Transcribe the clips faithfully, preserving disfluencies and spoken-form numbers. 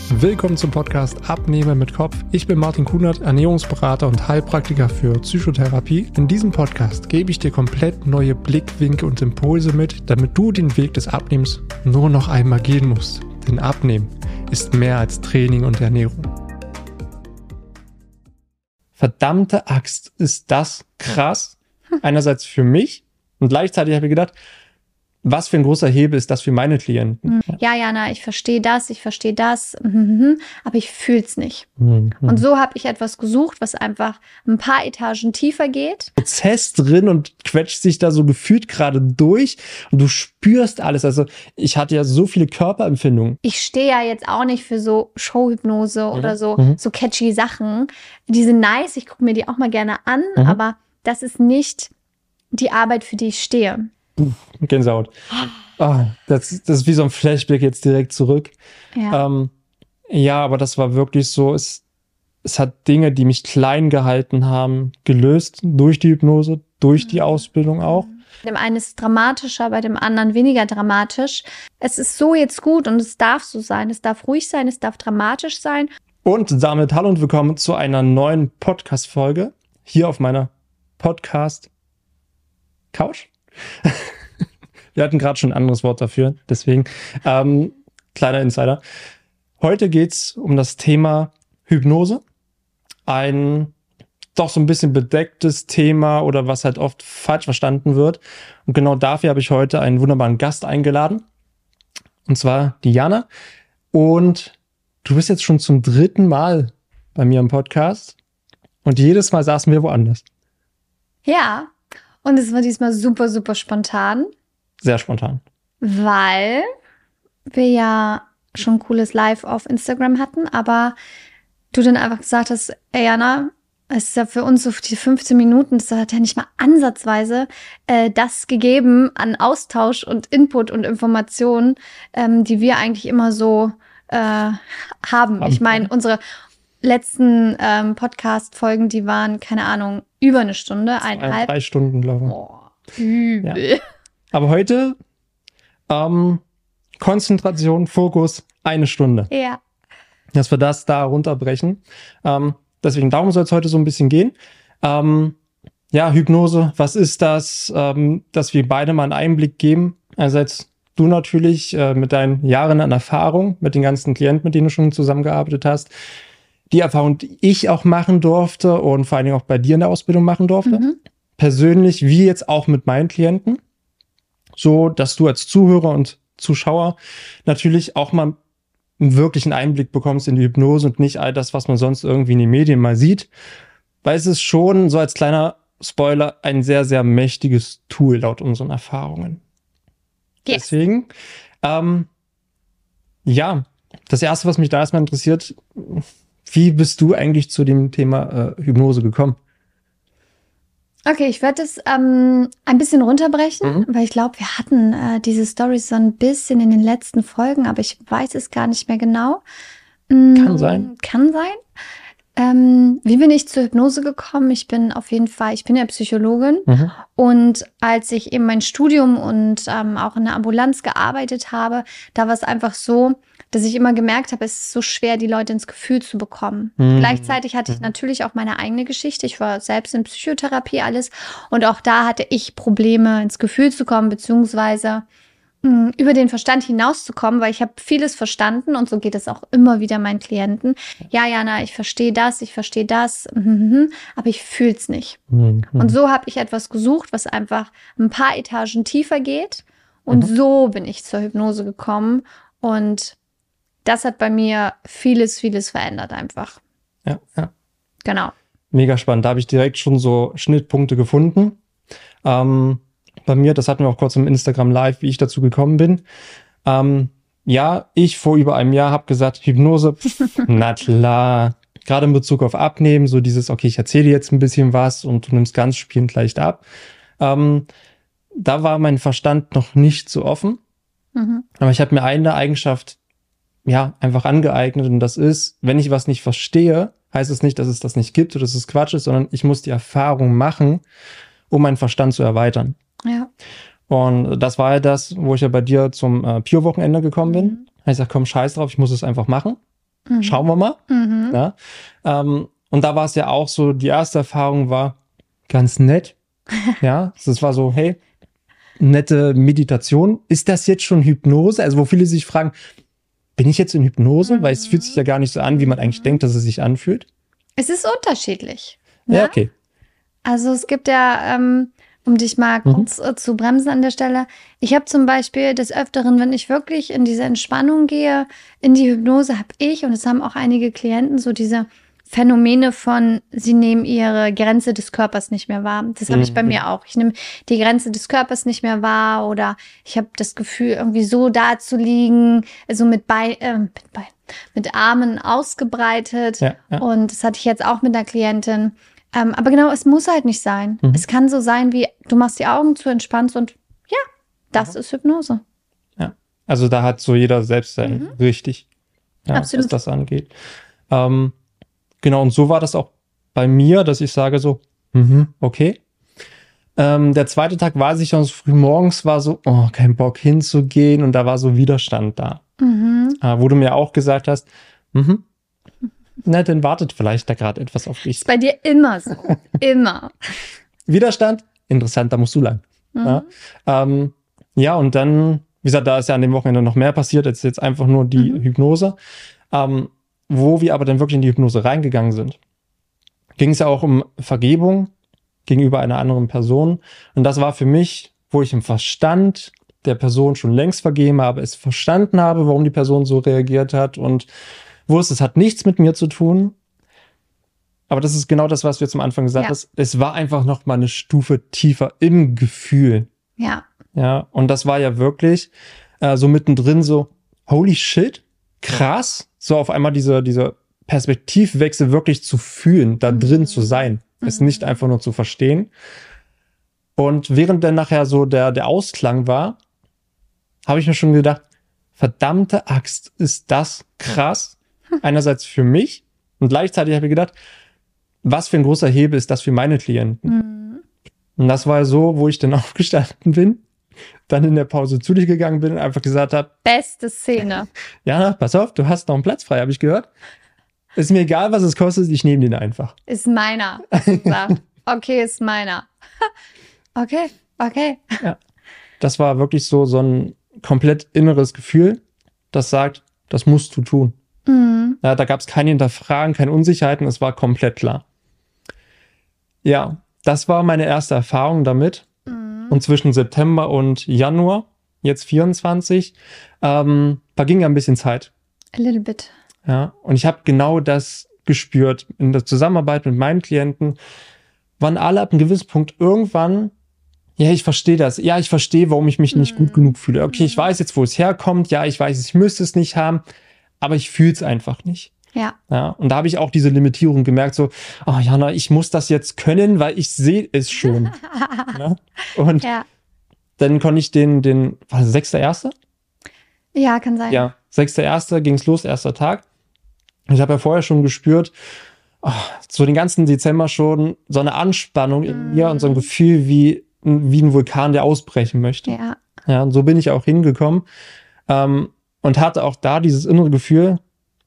Willkommen zum Podcast Abnehmen mit Kopf. Ich bin Martin Kunert, Ernährungsberater und Heilpraktiker für Psychotherapie. In diesem Podcast gebe ich dir komplett neue Blickwinkel und Impulse mit, damit du den Weg des Abnehmens nur noch einmal gehen musst. Denn Abnehmen ist mehr als Training und Ernährung. Verdammte Axt, ist das krass. Einerseits für mich und gleichzeitig habe ich gedacht, was für ein großer Hebel ist das für meine Klienten? Ja, Jana, ich verstehe das, ich verstehe das, aber ich fühle es nicht. Mhm. Und so habe ich etwas gesucht, was einfach ein paar Etagen tiefer geht. Prozess drin und quetscht sich da so gefühlt gerade durch und du spürst alles. Also ich hatte ja so viele Körperempfindungen. Ich stehe ja jetzt auch nicht für so Showhypnose Mhm. oder so, Mhm. so catchy Sachen. Die sind nice, ich gucke mir die auch mal gerne an, Mhm. aber das ist nicht die Arbeit, für die ich stehe. Gänsehaut. Ah, das, das ist wie so ein Flashback jetzt direkt zurück. Ja. Ähm, ja, aber das war wirklich so, es, es hat Dinge, die mich klein gehalten haben, gelöst durch die Hypnose, durch die Ausbildung auch. Bei dem einen ist es dramatischer, bei dem anderen weniger dramatisch. Es ist so jetzt gut und es darf so sein. Es darf ruhig sein, es darf dramatisch sein. Und damit hallo und willkommen zu einer neuen Podcast-Folge hier auf meiner Podcast-Couch. Wir hatten gerade schon ein anderes Wort dafür, deswegen ähm, kleiner Insider. Heute geht's um das Thema Hypnose. Ein doch so ein bisschen bedecktes Thema oder was halt oft falsch verstanden wird. Und genau dafür habe ich heute einen wunderbaren Gast eingeladen. Und zwar die Jana. Und du bist jetzt schon zum dritten Mal bei mir im Podcast. Und jedes Mal saßen wir woanders. Ja, und es war diesmal super, super spontan. Sehr spontan. Weil wir ja schon ein cooles Live auf Instagram hatten, aber du dann einfach gesagt hast, ey Jana, es ist ja für uns so die fünfzehn Minuten, das hat ja nicht mal ansatzweise äh, das gegeben an Austausch und Input und Informationen, ähm, die wir eigentlich immer so äh, haben. Haben. Ich meine, unsere letzten ähm, Podcast-Folgen, die waren, keine Ahnung, über eine Stunde, eineinhalb. Drei Stunden, glaube ich. Boah, übel. Aber heute ähm, Konzentration, Fokus, eine Stunde. Ja. Dass wir das da runterbrechen. Ähm, deswegen, darum soll es heute so ein bisschen gehen. Ähm, ja, Hypnose, was ist das? Ähm, dass wir beide mal einen Einblick geben. Einerseits du natürlich äh, mit deinen Jahren an Erfahrung, mit den ganzen Klienten, mit denen du schon zusammengearbeitet hast. Die Erfahrung, die ich auch machen durfte und vor allen Dingen auch bei dir in der Ausbildung machen durfte. Mhm. Persönlich, wie jetzt auch mit meinen Klienten. So, dass du als Zuhörer und Zuschauer natürlich auch mal einen wirklichen Einblick bekommst in die Hypnose und nicht all das, was man sonst irgendwie in den Medien mal sieht. Weil es ist schon, so als kleiner Spoiler, ein sehr, sehr mächtiges Tool laut unseren Erfahrungen. Yes. Deswegen, ähm, ja, das Erste, was mich da erstmal interessiert, wie bist du eigentlich zu dem Thema äh, Hypnose gekommen? Okay, ich werde es ähm, ein bisschen runterbrechen, Mhm. weil ich glaube, wir hatten äh, diese Storys so ein bisschen in den letzten Folgen, aber ich weiß es gar nicht mehr genau. Mm, Kann sein. Kann sein. Ähm, wie bin ich zur Hypnose gekommen? Ich bin auf jeden Fall, ich bin ja Psychologin Mhm. und als ich eben mein Studium und ähm, auch in der Ambulanz gearbeitet habe, da war es einfach so, dass ich immer gemerkt habe, es ist so schwer, die Leute ins Gefühl zu bekommen. Mhm. Gleichzeitig hatte ich Mhm. natürlich auch meine eigene Geschichte. Ich war selbst in Psychotherapie alles und auch da hatte ich Probleme, ins Gefühl zu kommen, beziehungsweise mh, über den Verstand hinauszukommen, weil ich habe vieles verstanden und so geht es auch immer wieder meinen Klienten. Ja, Jana, ich verstehe das, ich verstehe das, mhm, aber ich fühle es nicht. Mhm. Und so habe ich etwas gesucht, was einfach ein paar Etagen tiefer geht. Und Mhm. so bin ich zur Hypnose gekommen. Und das hat bei mir vieles, vieles verändert einfach. Ja, ja. Genau. Mega spannend. Da habe ich direkt schon so Schnittpunkte gefunden. Ähm, bei mir, das hatten wir auch kurz im Instagram Live, wie ich dazu gekommen bin. Ähm, ja, ich vor über einem Jahr habe gesagt, Hypnose, pff, na klar. Gerade in Bezug auf Abnehmen, so dieses, okay, ich erzähle dir jetzt ein bisschen was und du nimmst ganz spielend leicht ab. Ähm, da war mein Verstand noch nicht so offen. Mhm. Aber ich habe mir eine Eigenschaft ja einfach angeeignet und das ist, wenn ich was nicht verstehe, heißt es nicht, dass es das nicht gibt oder dass es Quatsch ist, sondern ich muss die Erfahrung machen, um meinen Verstand zu erweitern. Ja. Und das war ja das, wo ich ja bei dir zum äh, Pure-Wochenende gekommen bin. Mhm. Da hab ich gesagt, komm, scheiß drauf, ich muss es einfach machen. Mhm. Schauen wir mal. Mhm. Ja? Ähm, und da war es ja auch so, die erste Erfahrung war ganz nett. Ja, das war so, hey, nette Meditation. Ist das jetzt schon Hypnose? Also wo viele sich fragen, bin ich jetzt in Hypnose? Mhm. Weil es fühlt sich ja gar nicht so an, wie man eigentlich denkt, dass es sich anfühlt. Es ist unterschiedlich. Ne? Ja, okay. Also es gibt ja, ähm, um dich mal Mhm. kurz äh, zu bremsen an der Stelle, ich habe zum Beispiel des Öfteren, wenn ich wirklich in diese Entspannung gehe, in die Hypnose, habe ich, und es haben auch einige Klienten, so diese Phänomene von, sie nehmen ihre Grenze des Körpers nicht mehr wahr. Das habe ich bei Mhm. mir auch. Ich nehme die Grenze des Körpers nicht mehr wahr oder ich habe das Gefühl, irgendwie so da zu liegen, also mit, Bein, äh, mit, Bein, mit Armen ausgebreitet. Ja, ja. Und das hatte ich jetzt auch mit einer Klientin. Ähm, aber genau, es muss halt nicht sein. Mhm. Es kann so sein, wie du machst die Augen zu, entspannst und ja, das Mhm. ist Hypnose. Ja. Also da hat so jeder selbst sein Mhm. richtig, ja, Absolut. was das angeht. Ähm, genau, und so war das auch bei mir, dass ich sage so, mhm, okay. Ähm, der zweite Tag weiß ich schon, so früh morgens war so, oh, kein Bock hinzugehen und da war so Widerstand da. Mhm. Äh, wo du mir auch gesagt hast, mhm, na, dann wartet vielleicht da gerade etwas auf dich. Ist bei dir immer so. Immer. Widerstand, interessant, da musst du lang. Mhm. Ja, ähm, ja, und dann, wie gesagt, da ist ja an dem Wochenende noch mehr passiert, als jetzt einfach nur die Mhm. Hypnose. Ähm, wo wir aber dann wirklich in die Hypnose reingegangen sind, ging es ja auch um Vergebung gegenüber einer anderen Person. Und das war für mich, wo ich im Verstand der Person schon längst vergeben habe, es verstanden habe, warum die Person so reagiert hat und wusste, es hat nichts mit mir zu tun. Aber das ist genau das, was wir zum Anfang gesagt Ja. haben. Es war einfach noch mal eine Stufe tiefer im Gefühl. Ja. Ja, und das war ja wirklich äh, so mittendrin so, holy shit, krass, so auf einmal diese, diese Perspektivwechsel wirklich zu fühlen, da Mhm. drin zu sein, es Mhm. nicht einfach nur zu verstehen. Und während dann nachher so der, der Ausklang war, habe ich mir schon gedacht, verdammte Axt, ist das krass. Einerseits für mich und gleichzeitig habe ich gedacht, was für ein großer Hebel ist das für meine Klienten. Mhm. Und das war so, wo ich dann aufgestanden bin, dann in der Pause zu dir gegangen bin und einfach gesagt habe, Beste Szene. Jana, pass auf, du hast noch einen Platz frei, habe ich gehört. Ist mir egal, was es kostet, ich nehme den einfach. Ist meiner. hast du gesagt. Okay, ist meiner. Okay, okay. Das war wirklich so, so ein komplett inneres Gefühl, das sagt, das musst du tun. Mhm. Ja, da gab es keine Hinterfragen, keine Unsicherheiten, es war komplett klar. Ja, das war meine erste Erfahrung damit. Mhm. Und zwischen September und Januar, jetzt vierundzwanzig, ähm, verging ja ein bisschen Zeit. A little bit. Ja, und ich habe genau das gespürt in der Zusammenarbeit mit meinen Klienten, waren alle ab einem gewissen Punkt irgendwann, ja, ich verstehe das. Ja, ich verstehe, warum ich mich nicht Mhm. gut genug fühle. Okay, ich Mhm. weiß jetzt, wo es herkommt. Ja, ich weiß, ich müsste es nicht haben, aber ich fühle es einfach nicht. Ja. Ja, und da habe ich auch diese Limitierung gemerkt, so, oh Jana, ich muss das jetzt können, weil ich sehe es schon. Ja? Und Ja. dann konnte ich den, den, war das sechster Erster? Ja, kann sein. Ja, sechster Erster ging es los, erster Tag. Ich habe ja vorher schon gespürt, oh, so den ganzen Dezember schon so eine Anspannung in mir und so ein Mhm. Gefühl wie, wie ein Vulkan, der ausbrechen möchte. Ja. Ja, und so bin ich auch hingekommen ähm, und hatte auch da dieses innere Gefühl,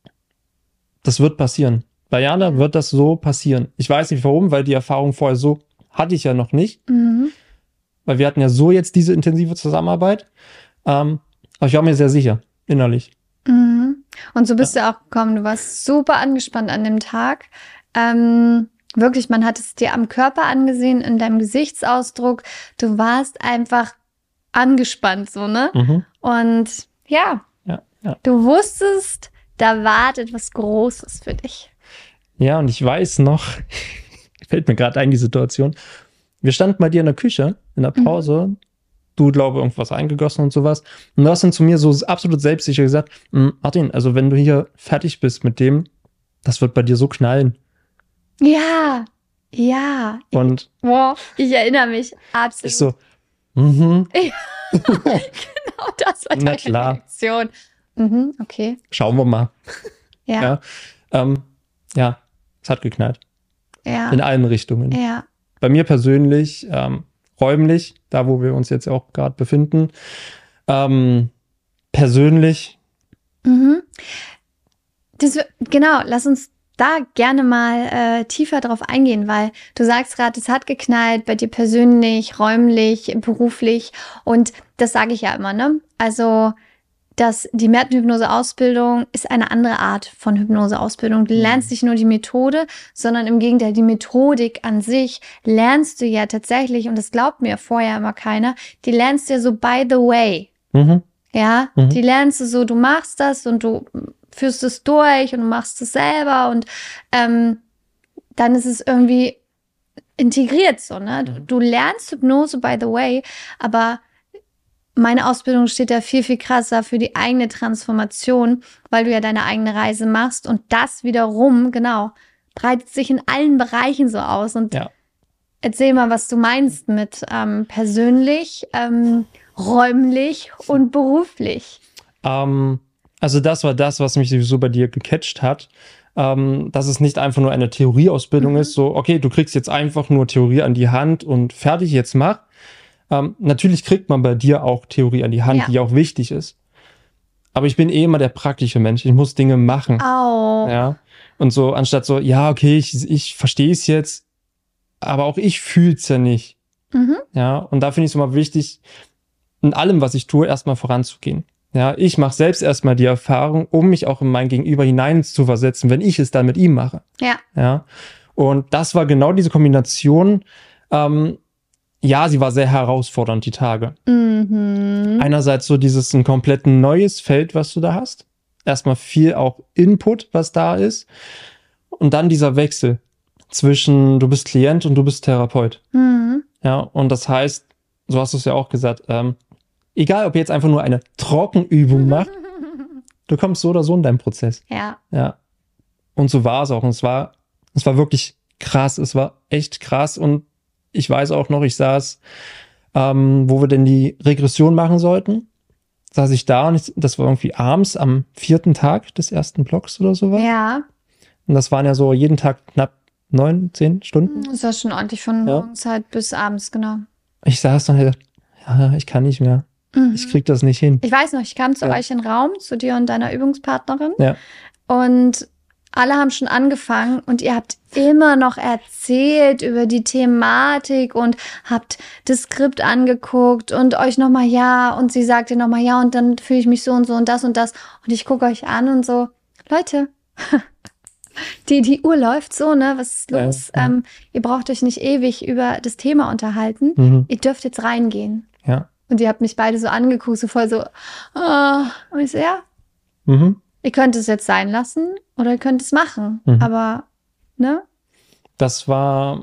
das wird passieren. Bei Jana wird das so passieren. Ich weiß nicht warum, weil die Erfahrung vorher so hatte ich ja noch nicht, Mhm. weil wir hatten ja so jetzt diese intensive Zusammenarbeit. Ähm, aber ich war mir sehr sicher, innerlich. Mhm. Und so bist du auch gekommen. Du warst super angespannt an dem Tag. Ähm, wirklich, man hat es dir am Körper angesehen, in deinem Gesichtsausdruck. Du warst einfach angespannt, so, ne? Mhm. Und ja, Ja, ja. du wusstest, da wartet was Großes für dich. Ja, und ich weiß noch, fällt mir gerade ein, die Situation. Wir standen bei dir in der Küche, in der Pause. Du, glaube irgendwas eingegossen und sowas. Und du hast dann zu mir so absolut selbstsicher gesagt, "Mm, Martin, also wenn du hier fertig bist mit dem, das wird bei dir so knallen. Ja, ja. Und Wow, ich erinnere mich absolut. ich so, mhm, Genau, das war Na deine klar. Reaktion. Mhm, okay. schauen wir mal. Ja, Ja, ähm, ja, es hat geknallt. ja, In allen Richtungen. ja. Bei mir persönlich, ähm, räumlich, da wo wir uns jetzt auch gerade befinden, ähm, persönlich, Mhm. Das, genau, lass uns da gerne mal äh, tiefer drauf eingehen, weil du sagst gerade, es hat geknallt bei dir persönlich, räumlich, beruflich und das sage ich ja immer, ne? Also dass die Mertenhypnose-Ausbildung ist eine andere Art von Hypnose-Ausbildung. Du lernst nicht nur die Methode, sondern im Gegenteil, die Methodik an sich lernst du ja tatsächlich, und das glaubt mir vorher immer keiner, die lernst du ja so by the way. Mhm. Ja, Mhm. die lernst du so, du machst das und du führst es durch und du machst es selber und ähm, dann ist es irgendwie integriert so, ne? Du, du lernst Hypnose by the way, aber meine Ausbildung steht da viel, viel krasser für die eigene Transformation, weil du ja deine eigene Reise machst und das wiederum, genau, breitet sich in allen Bereichen so aus. Und Ja. erzähl mal, was du meinst mit ähm, persönlich, ähm, räumlich und beruflich. Ähm, also das war das, was mich sowieso bei dir gecatcht hat, ähm, dass es nicht einfach nur eine Theorieausbildung Mhm. ist, so, okay, du kriegst jetzt einfach nur Theorie an die Hand und fertig, jetzt mach. Ähm, natürlich kriegt man bei dir auch Theorie an die Hand, Ja. die auch wichtig ist. Aber ich bin eh immer der praktische Mensch. Ich muss Dinge machen. Auch. Ja. Und so, anstatt so, ja, okay, ich, ich verstehe es jetzt, aber auch ich fühle es ja nicht. Mhm. Ja. Und da finde ich es immer wichtig, in allem, was ich tue, erstmal voranzugehen. Ja, ich mache selbst erstmal die Erfahrung, um mich auch in mein Gegenüber hinein zu versetzen, wenn ich es dann mit ihm mache. Ja. Ja. Und das war genau diese Kombination. Ähm, ja, sie war sehr herausfordernd, die Tage. Mhm. Einerseits so dieses ein komplett neues Feld, was du da hast. Erstmal viel auch Input, was da ist. Und dann dieser Wechsel zwischen du bist Klient und du bist Therapeut. Mhm. Ja, und das heißt, so hast du es ja auch gesagt, ähm, egal ob ihr jetzt einfach nur eine Trockenübung macht, du kommst so oder so in deinen Prozess. Ja. Ja. Und so war es auch. Und es war, es war wirklich krass. Es war echt krass. Und ich weiß auch noch, ich saß, ähm, wo wir denn die Regression machen sollten, saß ich da und ich, das war irgendwie abends am vierten Tag des ersten Blocks oder sowas. Ja. Und das waren ja so jeden Tag knapp neun, zehn Stunden. Das war schon ordentlich von Ja. morgens halt bis abends, genau. Ich saß dann und dachte, ja, ich kann nicht mehr. Mhm. Ich krieg das nicht hin. Ich weiß noch, ich kam zu Ja. euch in den Raum, zu dir und deiner Übungspartnerin. Ja. Und alle haben schon angefangen und ihr habt immer noch erzählt über die Thematik und habt das Skript angeguckt und euch nochmal ja und sie sagte nochmal ja und dann fühle ich mich so und so und das und das und ich gucke euch an und so, Leute, die, die Uhr läuft so, ne, was ist los? Ja, ja. Ähm, ihr braucht euch nicht ewig über das Thema unterhalten, Mhm. ihr dürft jetzt reingehen. Ja. Und ihr habt mich beide so angeguckt, so voll so, ah. Und ich so, ja, Mhm. ihr könnt es jetzt sein lassen oder ihr könnt es machen. Mhm. Aber, ne? Das war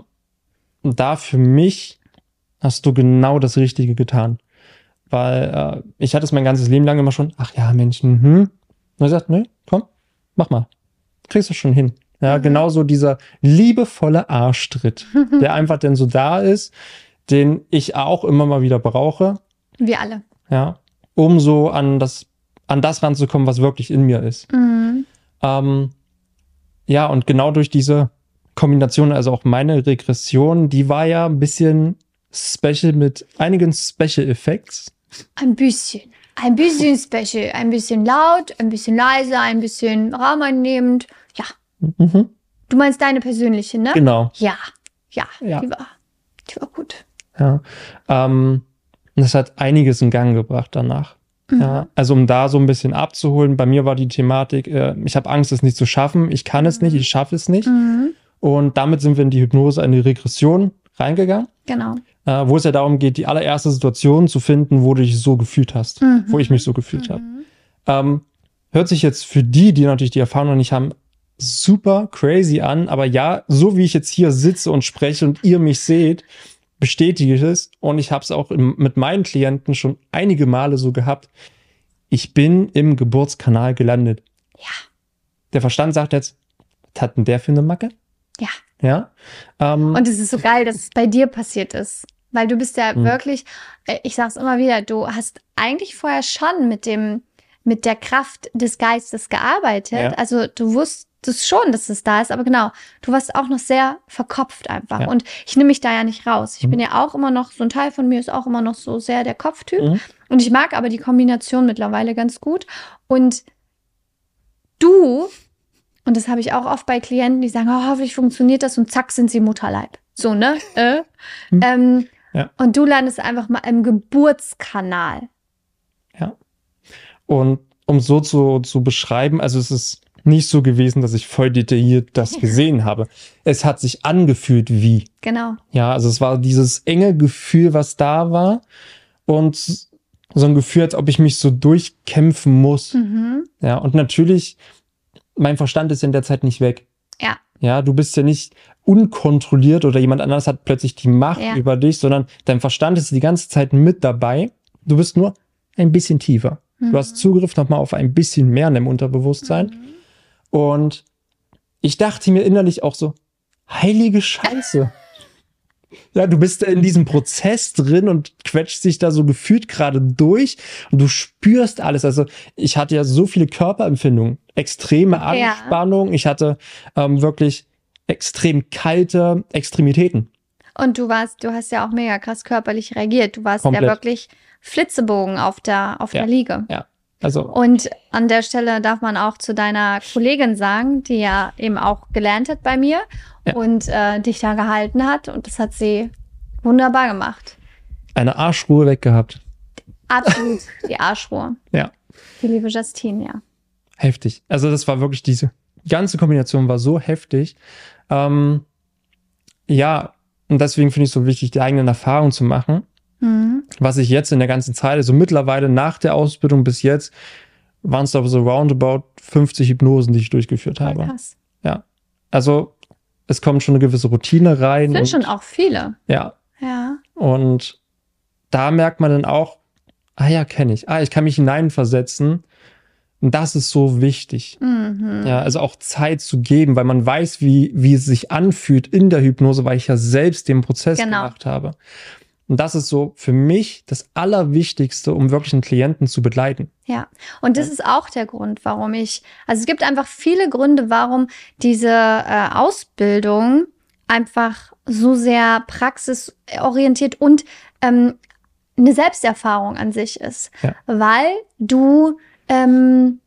da für mich, hast du genau das Richtige getan. Weil äh, ich hatte es mein ganzes Leben lang immer schon, ach ja, Mensch, mhm. Und er sagt, ne, komm, mach mal. Kriegst du schon hin. Ja, Mhm. genauso dieser liebevolle Arschtritt, der einfach denn so da ist, den ich auch immer mal wieder brauche, Wir alle. ja, um so an das, an das ranzukommen, was wirklich in mir ist. Mhm. Ähm, ja, und genau durch diese Kombination, also auch meine Regression, die war ja ein bisschen special mit einigen Special Effects. Ein bisschen. Ein bisschen special. Ein bisschen laut, ein bisschen leise, ein bisschen raumeinnehmend. Ja. Mhm. Du meinst deine persönliche, ne? Genau. Ja. Ja. Ja. Die war, die war gut. Ja. Ähm, und das hat einiges in Gang gebracht danach. Mhm. Ja, also um da so ein bisschen abzuholen, bei mir war die Thematik, äh, ich habe Angst, es nicht zu schaffen, ich kann es nicht, ich schaffe es nicht. Mhm. Und damit sind wir in die Hypnose, in die Regression reingegangen, Genau. äh, wo es ja darum geht, die allererste Situation zu finden, wo du dich so gefühlt hast, Mhm. wo ich mich so gefühlt habe. Mhm. Ähm, hört sich jetzt für die, die natürlich die Erfahrung noch nicht haben, super crazy an, aber ja, so wie ich jetzt hier sitze und spreche und ihr mich seht, bestätige ich es und ich habe es auch im, mit meinen Klienten schon einige Male so gehabt. Ich bin im Geburtskanal gelandet. Ja. Der Verstand sagt jetzt, was hat denn der für eine Macke? Ja. Ja. Ähm, Und es ist so geil, dass es bei dir passiert ist. Weil du bist ja Mhm. wirklich, äh, ich sag's immer wieder, du hast eigentlich vorher schon mit dem, mit der Kraft des Geistes gearbeitet. Ja. Also du wusstest schon, dass es da ist, aber genau, du warst auch noch sehr verkopft einfach. Ja. Und ich nehme mich da ja nicht raus. Ich Mhm. bin ja auch immer noch, so ein Teil von mir ist auch immer noch so sehr der Kopftyp. Mhm. Und ich mag aber die Kombination mittlerweile ganz gut. Und du Und das habe ich auch oft bei Klienten, die sagen, oh, hoffentlich funktioniert das und zack, sind sie Mutterleib. So, ne? Äh. Hm. Ähm, Ja. Und du landest einfach mal im Geburtskanal. Ja. Und um so zu, zu beschreiben, also es ist nicht so gewesen, dass ich voll detailliert das gesehen habe. Es hat sich angefühlt wie. Genau. Ja, also es war dieses enge Gefühl, was da war. Und so ein Gefühl, als ob ich mich so durchkämpfen muss. Mhm. Ja, und natürlich, mein Verstand ist in der Zeit nicht weg. Ja. Ja, du bist ja nicht unkontrolliert oder jemand anderes hat plötzlich die Macht Ja. über dich, sondern dein Verstand ist die ganze Zeit mit dabei. Du bist nur ein bisschen tiefer. Mhm. Du hast Zugriff nochmal auf ein bisschen mehr in deinem Unterbewusstsein. Mhm. Und ich dachte mir innerlich auch so, heilige Scheiße. Ja, du bist da in diesem Prozess drin und quetscht dich da so gefühlt gerade durch und du spürst alles. Also ich hatte ja so viele Körperempfindungen, extreme Ja. Anspannung. Ich hatte ähm, wirklich extrem kalte Extremitäten. Und du warst, du hast ja auch mega krass körperlich reagiert. Du warst Komplett. ja wirklich Flitzebogen auf der, auf Ja. der Liege. Ja, also Und an der Stelle darf man auch zu deiner Kollegin sagen, die ja eben auch gelernt hat bei mir Ja. und äh, dich da gehalten hat. Und das hat sie wunderbar gemacht. eine Arschruhe weggehabt. Absolut die Arschruhe. Ja, Die liebe Justine, ja. heftig. Also das war wirklich diese ganze Kombination war so heftig. Ähm, ja, und deswegen finde ich es so wichtig, die eigenen Erfahrungen zu machen. Mhm. Was ich jetzt in der ganzen Zeit, also mittlerweile nach der Ausbildung bis jetzt, waren es aber so roundabout fünfzig Hypnosen, die ich durchgeführt Voll habe. krass. Ja, also es kommt schon eine gewisse Routine rein. Sind und, schon auch viele. Ja, Ja. und da merkt man dann auch, ah ja, kenne ich. Ah, ich kann mich hineinversetzen. Und das ist so wichtig. Mhm. Ja, also auch Zeit zu geben, weil man weiß, wie, wie es sich anfühlt in der Hypnose, weil ich ja selbst den Prozess Genau. gemacht habe. Und das ist so für mich das Allerwichtigste, um wirklich einen Klienten zu begleiten. Ja, und das ist auch der Grund, warum ich, also es gibt einfach viele Gründe, warum diese äh, Ausbildung einfach so sehr praxisorientiert und ähm, eine Selbsterfahrung an sich ist. Ja. Weil du ähm,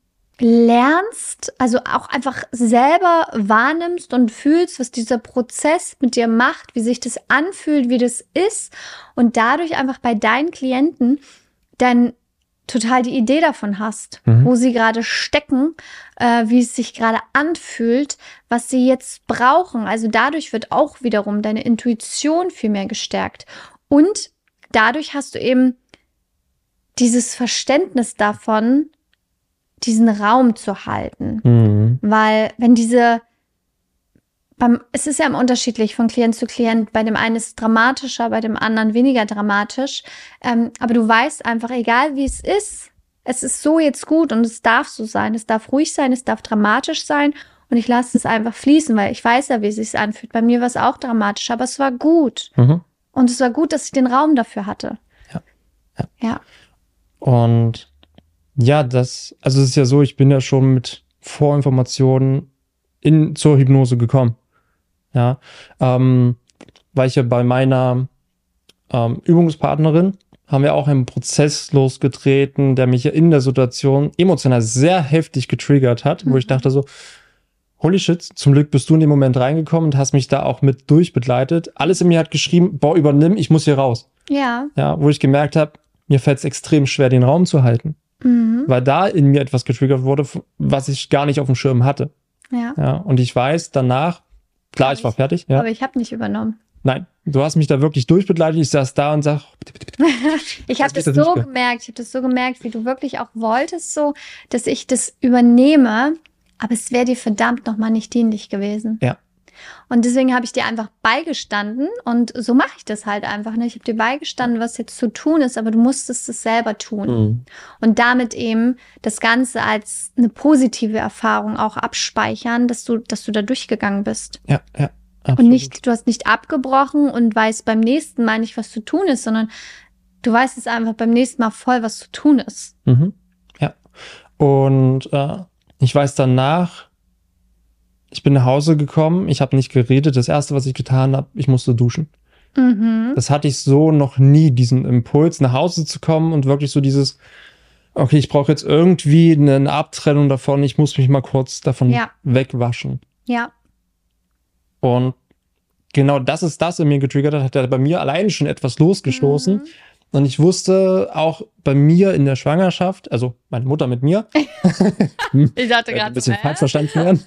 lernst, also auch einfach selber wahrnimmst und fühlst, was dieser Prozess mit dir macht, wie sich das anfühlt, wie das ist und dadurch einfach bei deinen Klienten dann total die Idee davon hast, Mhm. wo sie gerade stecken, äh, wie es sich gerade anfühlt, was sie jetzt brauchen. Also dadurch wird auch wiederum deine Intuition viel mehr gestärkt. Und dadurch hast du eben dieses Verständnis davon, diesen Raum zu halten. Mhm. Weil wenn diese, beim, es ist ja immer unterschiedlich von Klient zu Klient, bei dem einen ist es dramatischer, bei dem anderen weniger dramatisch, ähm, aber du weißt einfach, egal wie es ist, es ist so jetzt gut und es darf so sein, es darf ruhig sein, es darf dramatisch sein und ich lasse es einfach fließen, weil ich weiß ja, wie es sich anfühlt. Bei mir war es auch dramatisch, aber es war gut Mhm. und es war gut, dass ich den Raum dafür hatte. Ja. Ja. Ja. Und ja, das, also es ist ja so, ich bin ja schon mit Vorinformationen in, zur Hypnose gekommen. Ja, ähm, weil ich ja bei meiner ähm, Übungspartnerin haben wir auch einen Prozess losgetreten, der mich ja in der Situation emotional sehr heftig getriggert hat, wo ich Mhm. dachte so, holy shit, zum Glück bist du in den Moment reingekommen und hast mich da auch mit durchbegleitet. Alles in mir hat geschrieben, boah, übernimm, ich muss hier raus. Ja. Ja, wo ich gemerkt habe, mir fällt es extrem schwer, den Raum zu halten. Mhm. Weil da in mir etwas getriggert wurde, was ich gar nicht auf dem Schirm hatte. Ja. Ja, und ich weiß danach, klar, ich war fertig. Ja. Aber ich habe nicht übernommen. Nein, du hast mich da wirklich durchbegleitet. Ich saß da und sag, bitte, bitte, bitte. Ich habe Das das geht doch so nicht, gell? gemerkt, ich habe das so gemerkt, wie du wirklich auch wolltest, so, dass ich das übernehme, aber es wäre dir verdammt nochmal nicht dienlich gewesen. Ja. Und deswegen habe ich dir einfach beigestanden und so mache ich das halt einfach. Ne? Ich habe dir beigestanden, was jetzt zu tun ist, aber du musstest es selber tun. Mhm. Und damit eben das Ganze als eine positive Erfahrung auch abspeichern, dass du, dass du da durchgegangen bist. Ja, ja. Absolut. Und nicht, du hast nicht abgebrochen und weißt beim nächsten Mal nicht, was zu tun ist, sondern du weißt jetzt einfach beim nächsten Mal voll, was zu tun ist. Mhm. Ja. Und äh, ich weiß danach, ich bin nach Hause gekommen, ich habe nicht geredet. Das Erste, was ich getan habe, ich musste duschen. Mhm. Das hatte ich so noch nie, diesen Impuls, nach Hause zu kommen und wirklich so dieses, okay, ich brauche jetzt irgendwie eine, eine Abtrennung davon, ich muss mich mal kurz davon Ja. wegwaschen. Ja. Und genau das ist das in mir getriggert hat, hat ja bei mir alleine schon etwas losgestoßen. Mhm. Und ich wusste auch bei mir in der Schwangerschaft, also meine Mutter mit mir, Ich dachte ein gerade bisschen so, falsch äh? verstanden werden.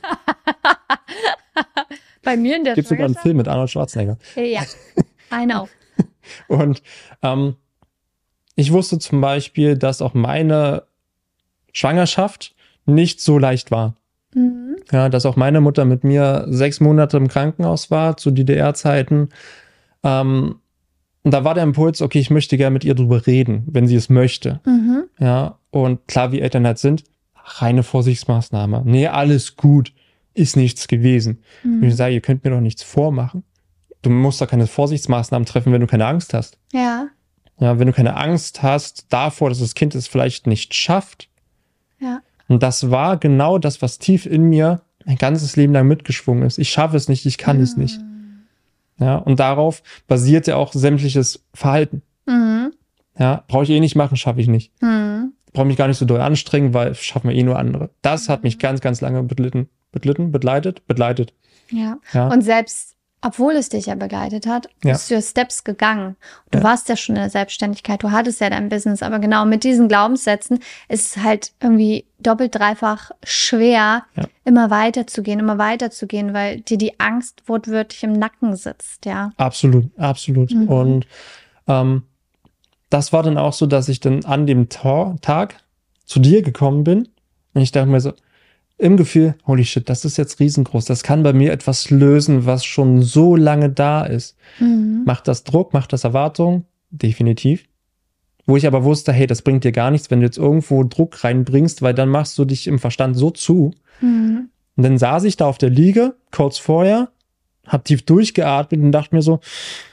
Bei mir in der Gibt sogar einen Schwangerschaft? Film mit Arnold Schwarzenegger. Ja, I know. Und ähm, ich wusste zum Beispiel, dass auch meine Schwangerschaft nicht so leicht war. Mhm. Ja, dass auch meine Mutter mit mir sechs Monate im Krankenhaus war, zu D D R-Zeiten. Ähm, und da war der Impuls, okay, ich möchte gerne mit ihr drüber reden, wenn sie es möchte. Mhm. Ja, und klar, wie Eltern halt sind, reine Vorsichtsmaßnahme. Nee, alles gut, ist nichts gewesen. Und ich Mhm. sage, ihr könnt mir doch nichts vormachen. Du musst doch keine Vorsichtsmaßnahmen treffen, wenn du keine Angst hast. Ja, Ja, wenn du keine Angst hast davor, dass das Kind es vielleicht nicht schafft. ja. Und das war genau das, was tief in mir ein ganzes Leben lang mitgeschwungen ist. Ich schaffe es nicht, ich kann es nicht. Ja, und darauf basiert ja auch sämtliches Verhalten. Mhm. Ja, brauche ich eh nicht machen, schaffe ich nicht. Mhm. Brauche mich gar nicht so doll anstrengen, weil schaffen wir eh nur andere. Das hat mich ganz, ganz lange beglitten, beglitten, begleitet, begleitet. Ja. Ja. Und selbst, obwohl es dich ja begleitet hat, Ja. bist du ja Steps gegangen. Du Ja. warst ja schon in der Selbstständigkeit, du hattest ja dein Business, aber genau mit diesen Glaubenssätzen ist es halt irgendwie doppelt, dreifach schwer, Ja. immer weiterzugehen, immer weiterzugehen, weil dir die Angst wortwörtlich im Nacken sitzt, ja. Absolut, absolut. Mhm. Und ähm, das war dann auch so, dass ich dann an dem Ta- Tag zu dir gekommen bin und ich dachte mir so, im Gefühl, holy shit, das ist jetzt riesengroß. Das kann bei mir etwas lösen, was schon so lange da ist. Mhm. Macht das Druck, macht das Erwartung? Definitiv. Wo ich aber wusste, hey, das bringt dir gar nichts, wenn du jetzt irgendwo Druck reinbringst, weil dann machst du dich im Verstand so zu. Mhm. Und dann saß ich da auf der Liege, kurz vorher, hab tief durchgeatmet und dachte mir so,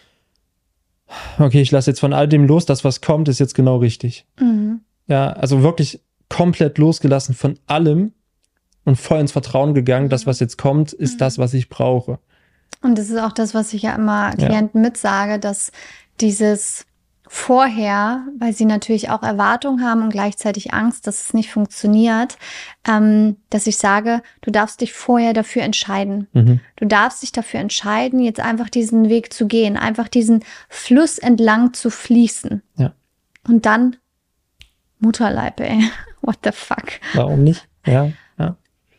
okay, ich lasse jetzt von all dem los, das, was kommt, ist jetzt genau richtig. Mhm. Ja, also wirklich komplett losgelassen von allem und voll ins Vertrauen gegangen, das, was jetzt kommt, ist Mhm. das, was ich brauche. Und das ist auch das, was ich ja immer Ja. Klienten mitsage, dass dieses vorher, weil sie natürlich auch Erwartungen haben und gleichzeitig Angst, dass es nicht funktioniert, ähm, dass ich sage, du darfst dich vorher dafür entscheiden. Mhm. Du darfst dich dafür entscheiden, jetzt einfach diesen Weg zu gehen, einfach diesen Fluss entlang zu fließen. Ja. Und dann Mutterleib, ey. What the fuck? Warum nicht? Ja, ja.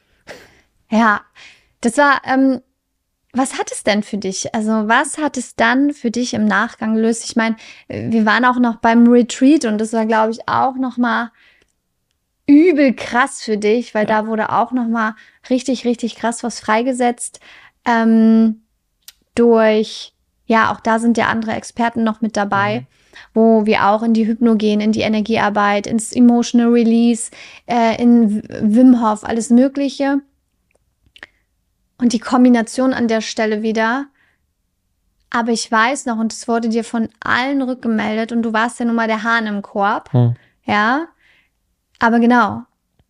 Ja, das war, ähm, was hat es denn für dich? Also was hat es dann für dich im Nachgang gelöst? Ich meine, wir waren auch noch beim Retreat und das war, glaube ich, auch noch mal übel krass für dich, weil Ja. da wurde auch noch mal richtig, richtig krass was freigesetzt ähm, durch, ja, auch da sind ja andere Experten noch mit dabei, Mhm. wo wir auch in die Hypno gehen, in die Energiearbeit, ins Emotional Release, äh, in Wim Hof, alles Mögliche. Und die Kombination an der Stelle wieder. Aber ich weiß noch, und es wurde dir von allen rückgemeldet, und du warst ja nun mal der Hahn im Korb. Hm. Ja. Aber genau,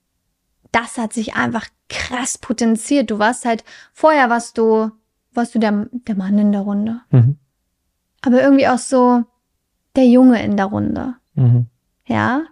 das hat sich einfach krass potenziert. Du warst halt, vorher warst du, warst du der, der Mann in der Runde. Mhm. Aber irgendwie auch so der Junge in der Runde. Mhm. Ja.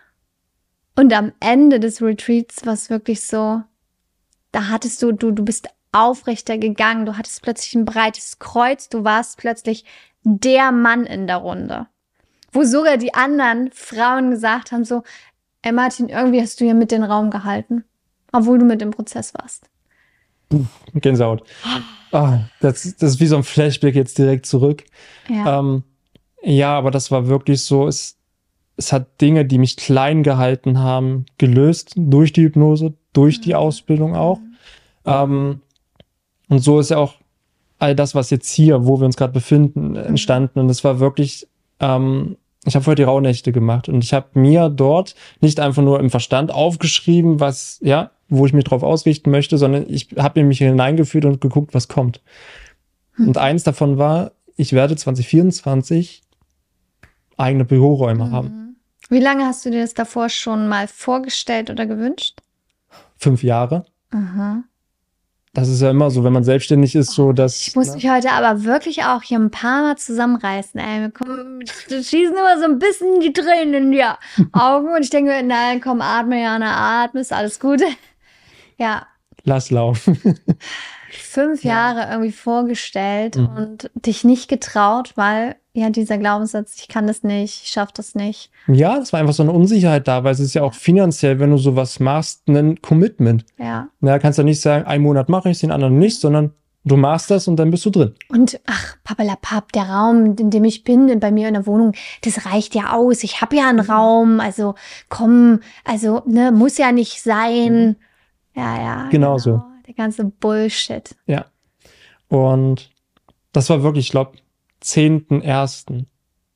Und am Ende des Retreats war es wirklich so, da hattest du, du, du bist aufrechter gegangen, du hattest plötzlich ein breites Kreuz, du warst plötzlich der Mann in der Runde. Wo sogar die anderen Frauen gesagt haben so, ey Martin, irgendwie hast du hier mit den Raum gehalten, obwohl du mit im Prozess warst. Gänsehaut. Ah, das, das ist wie so ein Flashback jetzt direkt zurück. Ja. Ähm, ja, aber das war wirklich so, es, es hat Dinge, die mich klein gehalten haben, gelöst durch die Hypnose, durch die Ausbildung auch. Ähm, und so ist ja auch all das, was jetzt hier, wo wir uns gerade befinden, entstanden. Und es war wirklich, ähm, ich habe heute die Rauhnächte gemacht und ich habe mir dort nicht einfach nur im Verstand aufgeschrieben, was, ja, wo ich mich drauf ausrichten möchte, sondern ich habe in mich hineingefühlt und geguckt, was kommt. Hm. Und eins davon war, ich werde zwanzig vierundzwanzig eigene Büroräume haben. Mhm. Wie lange hast du dir das davor schon mal vorgestellt oder gewünscht? Fünf Jahre. Aha. das ist ja immer so, wenn man selbstständig ist, so dass. Ich muss ne? mich heute aber wirklich auch hier ein paar Mal zusammenreißen. Ey, mir kommen, da schießen immer so ein bisschen die Tränen in die Augen und ich denke mir, nein, komm, atme, Jana, atme, ist alles gut. Ja, Lass laufen. fünf Ja. Jahre irgendwie vorgestellt Mhm. und dich nicht getraut, weil ja dieser Glaubenssatz, ich kann das nicht, ich schaffe das nicht. Ja, das war einfach so eine Unsicherheit da, weil es ist ja auch finanziell, wenn du sowas machst, ein Commitment. Ja. Na, kannst ja nicht sagen, einen Monat mache ich den anderen nicht, sondern du machst das und dann bist du drin. Und ach, papalapap, der Raum, in dem ich bin, bei mir in der Wohnung, das reicht ja aus. Ich habe ja einen Raum, also komm, also ne, muss ja nicht sein. Ja, ja. Genau so. Der ganze Bullshit. Ja. Und das war wirklich, ich glaube, zehnten ersten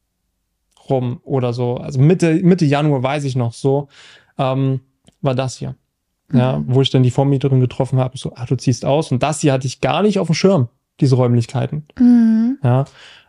rum oder so. Also Mitte, Mitte Januar weiß ich noch so, ähm, war das hier. Ja, Mhm. wo ich dann die Vormieterin getroffen habe, so, ah, du ziehst aus. Und das hier hatte ich gar nicht auf dem Schirm, diese Räumlichkeiten. Mhm. Ja.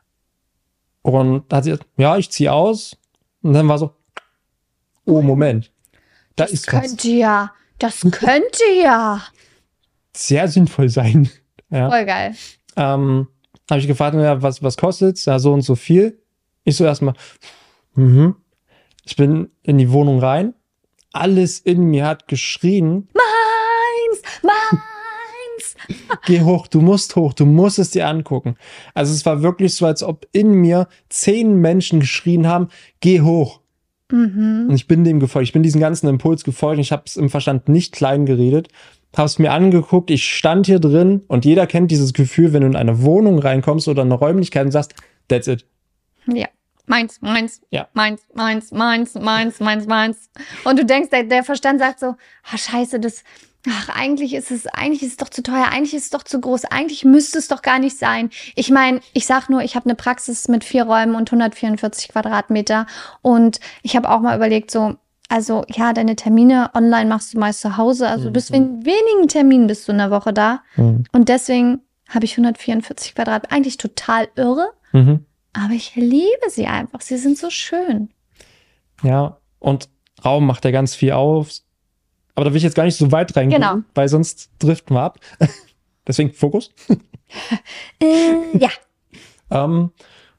Und da hat sie gesagt, ja, ich ziehe aus. Und dann war so, oh, Moment. Da Das ist was. könnte ja, das könnte ja. Sehr sinnvoll sein. Ja. Voll geil. Ähm, habe ich gefragt, ja, was, was kostet's? Ja, so und so viel. Ich so erstmal, mhm. Ich bin in die Wohnung rein. Alles in mir hat geschrien, Meins, meins. geh hoch, du musst hoch, du musst es dir angucken. Also es war wirklich so, als ob in mir zehn Menschen geschrien haben, geh hoch. Mhm. Und ich bin dem gefolgt. Ich bin diesem ganzen Impuls gefolgt. Ich habe es im Verstand nicht klein geredet. Habe es mir angeguckt. Ich stand hier drin und jeder kennt dieses Gefühl, wenn du in eine Wohnung reinkommst oder eine Räumlichkeit und sagst, that's it. Ja. Meins, meins, Ja. meins, meins, meins, meins, meins, meins. Und du denkst, der, der Verstand sagt so, ah, scheiße, das, ach, eigentlich ist es, eigentlich ist es doch zu teuer, eigentlich ist es doch zu groß, eigentlich müsste es doch gar nicht sein. Ich meine, ich sag nur, ich habe eine Praxis mit vier Räumen und hundertvierundvierzig Quadratmeter und ich habe auch mal überlegt, so, also ja, deine Termine online machst du meist zu Hause, also Mhm. bis in wenigen Terminen bist du in der Woche da Mhm. und deswegen habe ich hundertvierundvierzig Quadratmeter, eigentlich total irre. Mhm. Aber ich liebe sie einfach. Sie sind so schön. Ja, und Raum macht ja ganz viel auf. Aber da will ich jetzt gar nicht so weit reingehen, Genau. weil sonst driften wir ab. Deswegen Fokus. Äh, ja. Ähm,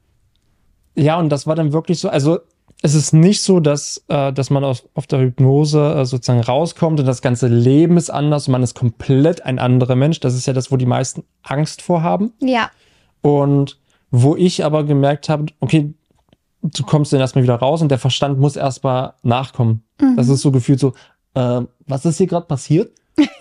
ja, und das war dann wirklich so, also es ist nicht so, dass, äh, dass man aus, auf der Hypnose äh, sozusagen rauskommt und das ganze Leben ist anders und man ist komplett ein anderer Mensch. Das ist ja das, wo die meisten Angst vorhaben. Ja. Und wo ich aber gemerkt habe, okay, du kommst dann erstmal wieder raus und der Verstand muss erstmal nachkommen. Mhm. Das ist so gefühlt so, äh, was ist hier gerade passiert?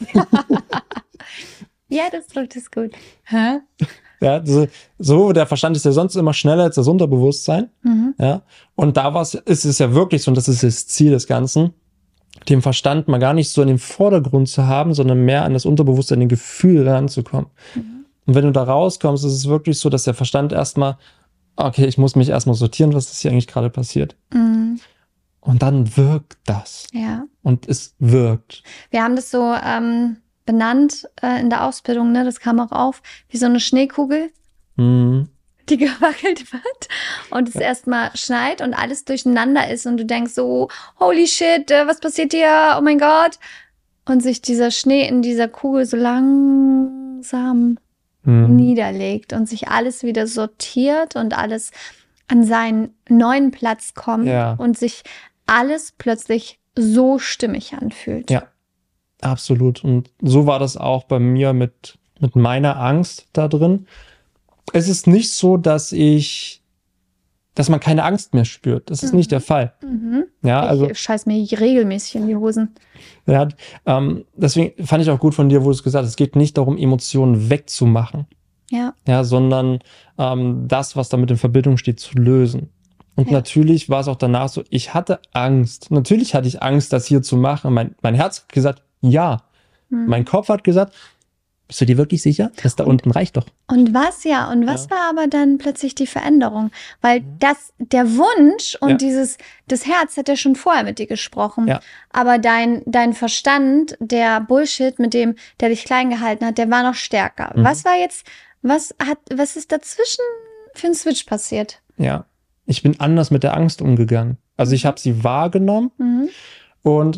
Ja, das drückt es gut. Hä? Ja, so, so, der Verstand ist ja sonst immer schneller als das Unterbewusstsein. Mhm. Ja, und da war's, ist es ja wirklich so, und das ist das Ziel des Ganzen, den Verstand mal gar nicht so in den Vordergrund zu haben, sondern mehr an das Unterbewusstsein, den Gefühl ranzukommen. Mhm. Und wenn du da rauskommst, ist es wirklich so, dass der Verstand erstmal, okay, ich muss mich erstmal sortieren, was ist hier eigentlich gerade passiert. Mhm. Und dann wirkt das. Ja. Und es wirkt. Wir haben das so ähm, benannt äh, in der Ausbildung, ne? Das kam auch auf, wie so eine Schneekugel, Mhm. die gewackelt wird und es erstmal schneit und alles durcheinander ist und du denkst so, holy shit, äh, was passiert hier? Oh mein Gott. Und sich dieser Schnee in dieser Kugel so langsam Mhm. niederlegt und sich alles wieder sortiert und alles an seinen neuen Platz kommt Ja. und sich alles plötzlich so stimmig anfühlt. Ja. Absolut. Und so war das auch bei mir mit, mit meiner Angst da drin. Es ist nicht so, dass ich, dass man keine Angst mehr spürt. Das ist Mhm. nicht der Fall. Mhm. Ja, also, Ich scheiß mir regelmäßig in die Hosen. ja, ähm, deswegen fand ich auch gut von dir, wo du es gesagt hast, es geht nicht darum, Emotionen wegzumachen, Ja. ja, sondern ähm, das, was damit in Verbindung steht, zu lösen. Und Ja. natürlich war es auch danach so, ich hatte Angst. Natürlich hatte ich Angst, das hier zu machen. Mein, mein Herz hat gesagt, ja. Mhm. Mein Kopf hat gesagt, bist du dir wirklich sicher? Das da unten reicht doch. Und was ja, und was Ja. war aber dann plötzlich die Veränderung? Weil das, der Wunsch und Ja. dieses, das Herz hat ja schon vorher mit dir gesprochen. Ja. Aber dein, dein Verstand, der Bullshit, mit dem, der dich klein gehalten hat, der war noch stärker. Mhm. Was war jetzt, was hat, was ist dazwischen für ein Switch passiert? Ja. Ich bin anders mit der Angst umgegangen. Also ich habe sie wahrgenommen Mhm. und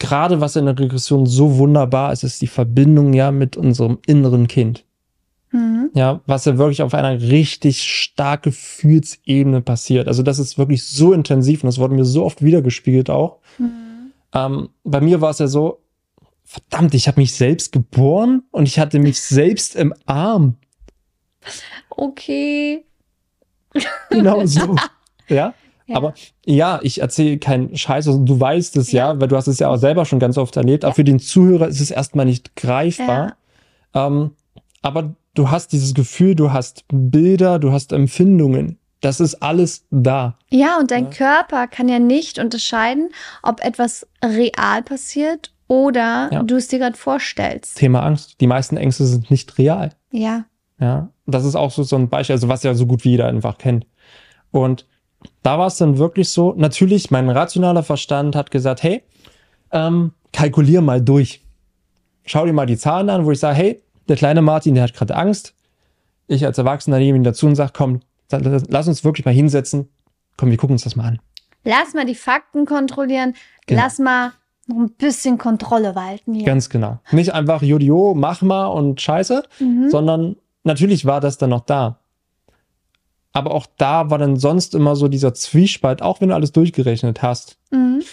gerade was in der Regression so wunderbar ist, ist die Verbindung ja mit unserem inneren Kind. Mhm. Ja, was ja wirklich auf einer richtig starken Gefühlsebene passiert. Also das ist wirklich so intensiv und das wurde mir so oft wiedergespiegelt auch. Mhm. Ähm, bei mir war es ja so, verdammt, ich habe mich selbst geboren und ich hatte mich selbst im Arm. Okay. Genau so. Ja? Ja. Aber ja, ich erzähle keinen Scheiß. Also du weißt es ja. Ja. weil du hast es ja auch selber schon ganz oft erlebt. Ja. Aber für den Zuhörer ist es erstmal nicht greifbar. Ähm, aber du hast dieses Gefühl, du hast Bilder, du hast Empfindungen. Das ist alles da. Ja, und dein Ja. Körper kann ja nicht unterscheiden, ob etwas real passiert oder Ja. du es dir gerade vorstellst. Thema Angst. Die meisten Ängste sind nicht real. Ja. Ja, das ist auch so, so ein Beispiel, also was ja so gut wie jeder einfach kennt. Und da war es dann wirklich so, natürlich, mein rationaler Verstand hat gesagt, hey, ähm, kalkulier mal durch. Schau dir mal die Zahlen an, wo ich sage, hey, der kleine Martin, der hat gerade Angst. Ich als Erwachsener nehme ihn dazu und sage, komm, lass uns wirklich mal hinsetzen. Komm, wir gucken uns das mal an. Lass mal die Fakten kontrollieren. Genau. Lass mal noch ein bisschen Kontrolle walten hier. Ganz genau. Nicht einfach, Jodio, mach mal und scheiße, Mhm. sondern natürlich war das dann noch da. Aber auch da war dann sonst immer so dieser Zwiespalt, auch wenn du alles durchgerechnet hast. Mhm.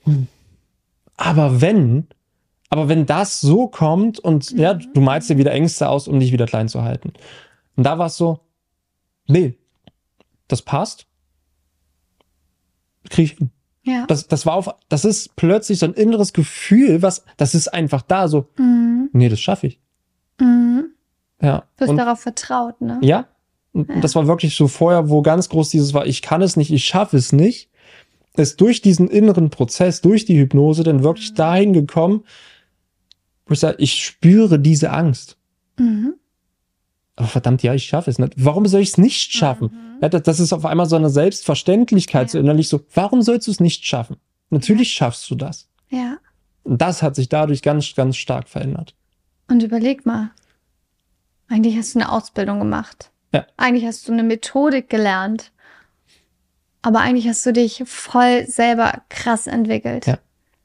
Aber wenn, aber wenn das so kommt und ja, Mhm. du malst dir wieder Ängste aus, um dich wieder klein zu halten. Und da war es so, nee, das passt. Krieg ich hin. Ja. Das, das war auf, das ist plötzlich so ein inneres Gefühl, was, das ist einfach da, so, Mhm. nee, das schaffe ich. Mhm. Ja. Du hast Und, darauf vertraut, ne? ja. Und Ja. das war wirklich so vorher, wo ganz groß dieses war, ich kann es nicht, ich schaffe es nicht, ist durch diesen inneren Prozess, durch die Hypnose dann wirklich dahin gekommen, wo ich sage, ich spüre diese Angst. Mhm. Aber verdammt, ja, ich schaffe es nicht. Warum soll ich es nicht schaffen? Ja, das, das ist auf einmal so eine Selbstverständlichkeit, Ja. so innerlich so, warum sollst du es nicht schaffen? Natürlich schaffst du das. Ja. Und das hat sich dadurch ganz, ganz stark verändert. Und überleg mal. Eigentlich hast du eine Ausbildung gemacht. Ja. Eigentlich hast du eine Methodik gelernt. Aber eigentlich hast du dich voll selber krass entwickelt. Ja.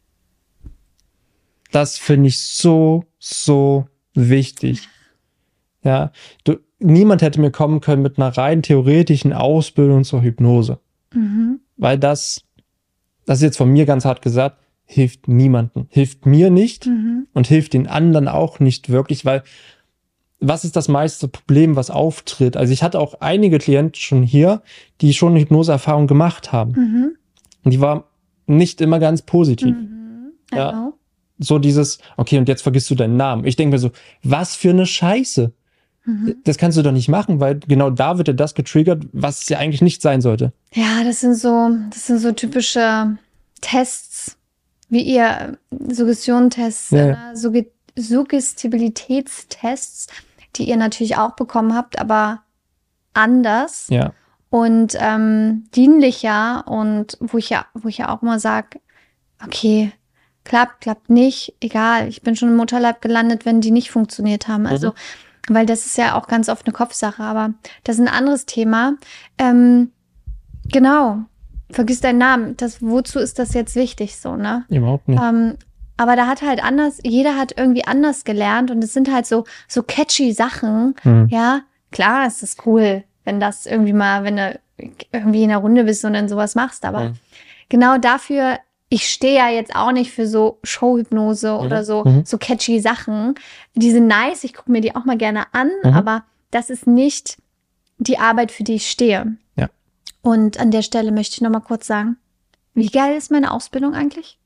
Das finde ich so, so wichtig. Ja, du, niemand hätte mir kommen können mit einer rein theoretischen Ausbildung zur Hypnose. Mhm. Weil das, das ist jetzt von mir ganz hart gesagt, hilft niemandem. Hilft mir nicht Mhm. und hilft den anderen auch nicht wirklich, weil was ist das meiste Problem, was auftritt? Also ich hatte auch einige Klienten schon hier, die schon eine Hypnoseerfahrung gemacht haben. Mhm. Und die war nicht immer ganz positiv. Mhm. Ja. Genau. So dieses, okay, und jetzt vergisst du deinen Namen. Ich denke mir so, was für eine Scheiße. Mhm. Das kannst du doch nicht machen, weil genau da wird ja das getriggert, was es ja eigentlich nicht sein sollte. Ja, das sind so, das sind so typische Tests, wie ihr Suggestion-Tests, Ja, äh, Sugge- Suggestibilitätstests, die ihr natürlich auch bekommen habt, aber anders Ja. und ähm, dienlicher und wo ich ja, wo ich ja auch immer sage, okay, klappt, klappt nicht, egal, ich bin schon im Mutterleib gelandet, wenn die nicht funktioniert haben. Also, weil das ist ja auch ganz oft eine Kopfsache, aber das ist ein anderes Thema. Ähm, genau, vergiss deinen Namen. Das, wozu ist das jetzt wichtig so, ne? Überhaupt nicht. Ähm, aber da hat halt anders, jeder hat irgendwie anders gelernt und es sind halt so, so catchy Sachen. Hm. Ja, klar ist das cool, wenn das irgendwie mal, wenn du irgendwie in der Runde bist und dann sowas machst, aber Hm. genau dafür, ich stehe ja jetzt auch nicht für so Showhypnose oder so, Mhm. so catchy Sachen. Die sind nice, ich gucke mir die auch mal gerne an, Mhm. aber das ist nicht die Arbeit, für die ich stehe. Ja. Und an der Stelle möchte ich noch mal kurz sagen, wie geil ist meine Ausbildung eigentlich?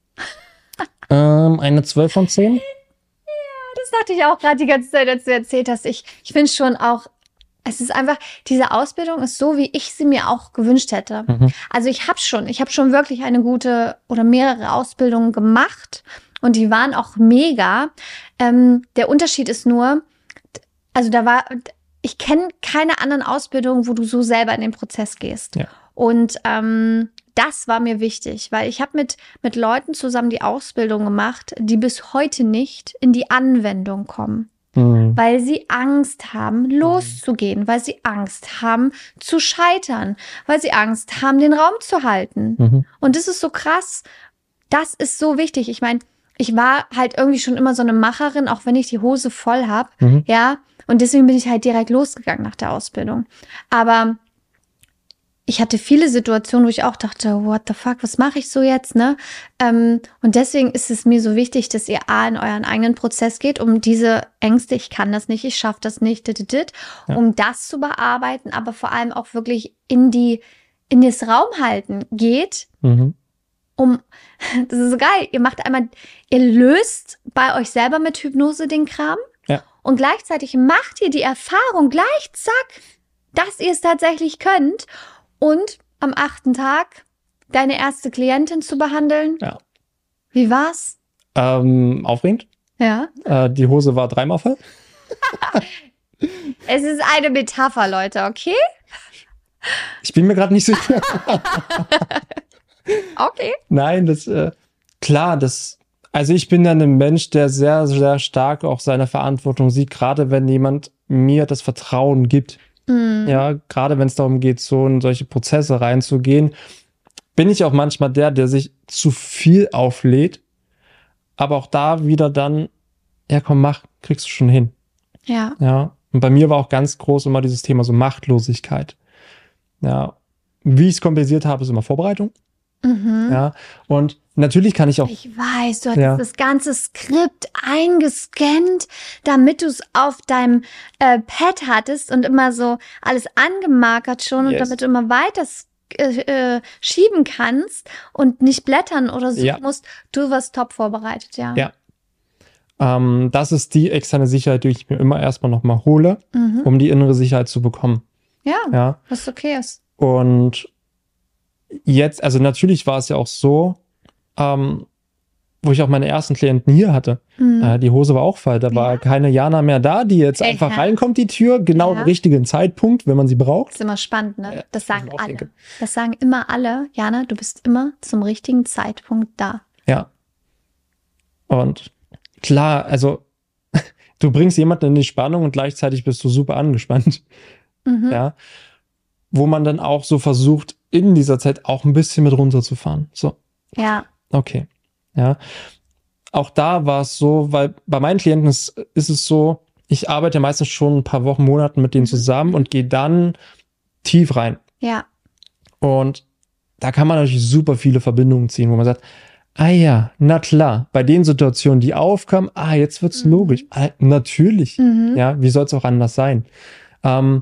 Ähm, eine zwölf von zehn? Das dachte ich auch gerade die ganze Zeit, als du erzählt hast. Ich, ich finde schon auch, es ist einfach, diese Ausbildung ist so, wie ich sie mir auch gewünscht hätte. Mhm. Also ich habe schon, ich habe schon wirklich eine gute oder mehrere Ausbildungen gemacht und die waren auch mega. Ähm, der Unterschied ist nur, also da war, ich kenne keine anderen Ausbildungen, wo du so selber in den Prozess gehst. Ja. Und ähm, das war mir wichtig, weil ich habe mit, mit Leuten zusammen die Ausbildung gemacht, die bis heute nicht in die Anwendung kommen. Mhm. Weil sie Angst haben, loszugehen, weil sie Angst haben, zu scheitern, weil sie Angst haben, den Raum zu halten. Mhm. Und das ist so krass. Das ist so wichtig. Ich meine, ich war halt irgendwie schon immer so eine Macherin, auch wenn ich die Hose voll habe, Mhm. ja. Und deswegen bin ich halt direkt losgegangen nach der Ausbildung. Aber ich hatte viele Situationen, wo ich auch dachte, what the fuck, was mache ich so jetzt, ne? Ähm, und deswegen ist es mir so wichtig, dass ihr A, in euren eigenen Prozess geht, um diese Ängste, ich kann das nicht, ich schaffe das nicht, dit, dit, dit, Ja. um das zu bearbeiten, aber vor allem auch wirklich in die, in das Raumhalten geht, Mhm. um, das ist so geil, ihr macht einmal, ihr löst bei euch selber mit Hypnose den Kram Ja. und gleichzeitig macht ihr die Erfahrung gleich, zack, dass ihr es tatsächlich könnt und am achten Tag deine erste Klientin zu behandeln. Ja. Wie war's? Ähm, aufregend. Ja. Äh, die Hose war dreimal voll. Es ist eine Metapher, Leute, okay? Ich bin mir gerade nicht sicher. Okay. Nein, das, äh, klar, das, also ich bin dann ein Mensch, der sehr, sehr stark auch seine Verantwortung sieht, gerade wenn jemand mir das Vertrauen gibt. Mhm. Ja, gerade wenn es darum geht, so in solche Prozesse reinzugehen, bin ich auch manchmal der, der sich zu viel auflädt, aber auch da wieder dann, ja komm, mach, kriegst du schon hin. Ja. Ja, und bei mir war auch ganz groß immer dieses Thema so Machtlosigkeit. Ja, wie ich es kompensiert habe, ist immer Vorbereitung. Mhm. Ja, und natürlich kann ich auch, Ich weiß, du hattest Ja. das ganze Skript eingescannt, damit du es auf deinem äh, Pad hattest und immer so alles angemarkert schon und Yes. damit du immer weiter äh, äh, schieben kannst und nicht blättern oder so Ja. musst. Du warst top vorbereitet, ja. Ja. ähm, das ist die externe Sicherheit, die ich mir immer erstmal nochmal hole, Mhm. um die innere Sicherheit zu bekommen. Ja, Ja, was okay ist. und jetzt, also natürlich war es ja auch so, ähm, wo ich auch meine ersten Klienten hier hatte. Mhm. Äh, die Hose war auch voll. Da war Ja. keine Jana mehr da, die jetzt Ja. einfach reinkommt, die Tür, genau Ja. am richtigen Zeitpunkt, wenn man sie braucht. Ist immer spannend, ne? Ja, Das ich sagen auch alle. denke. Das sagen immer alle. Jana, du bist immer zum richtigen Zeitpunkt da. Ja. Und klar, also du bringst jemanden in die Spannung und gleichzeitig bist du super angespannt. Mhm. Ja. Wo man dann auch so versucht, in dieser Zeit auch ein bisschen mit runterzufahren. So, Ja. okay. Ja. Auch da war es so, weil bei meinen Klienten ist, ist es so, ich arbeite meistens schon ein paar Wochen, Monaten mit denen Mhm. zusammen und gehe dann tief rein. Ja. Und da kann man natürlich super viele Verbindungen ziehen, wo man sagt, ah ja, na klar, bei den Situationen, die aufkamen, ah, jetzt wird's Mhm. logisch. Ah, natürlich. Mhm. Ja, wie soll es auch anders sein? Ähm,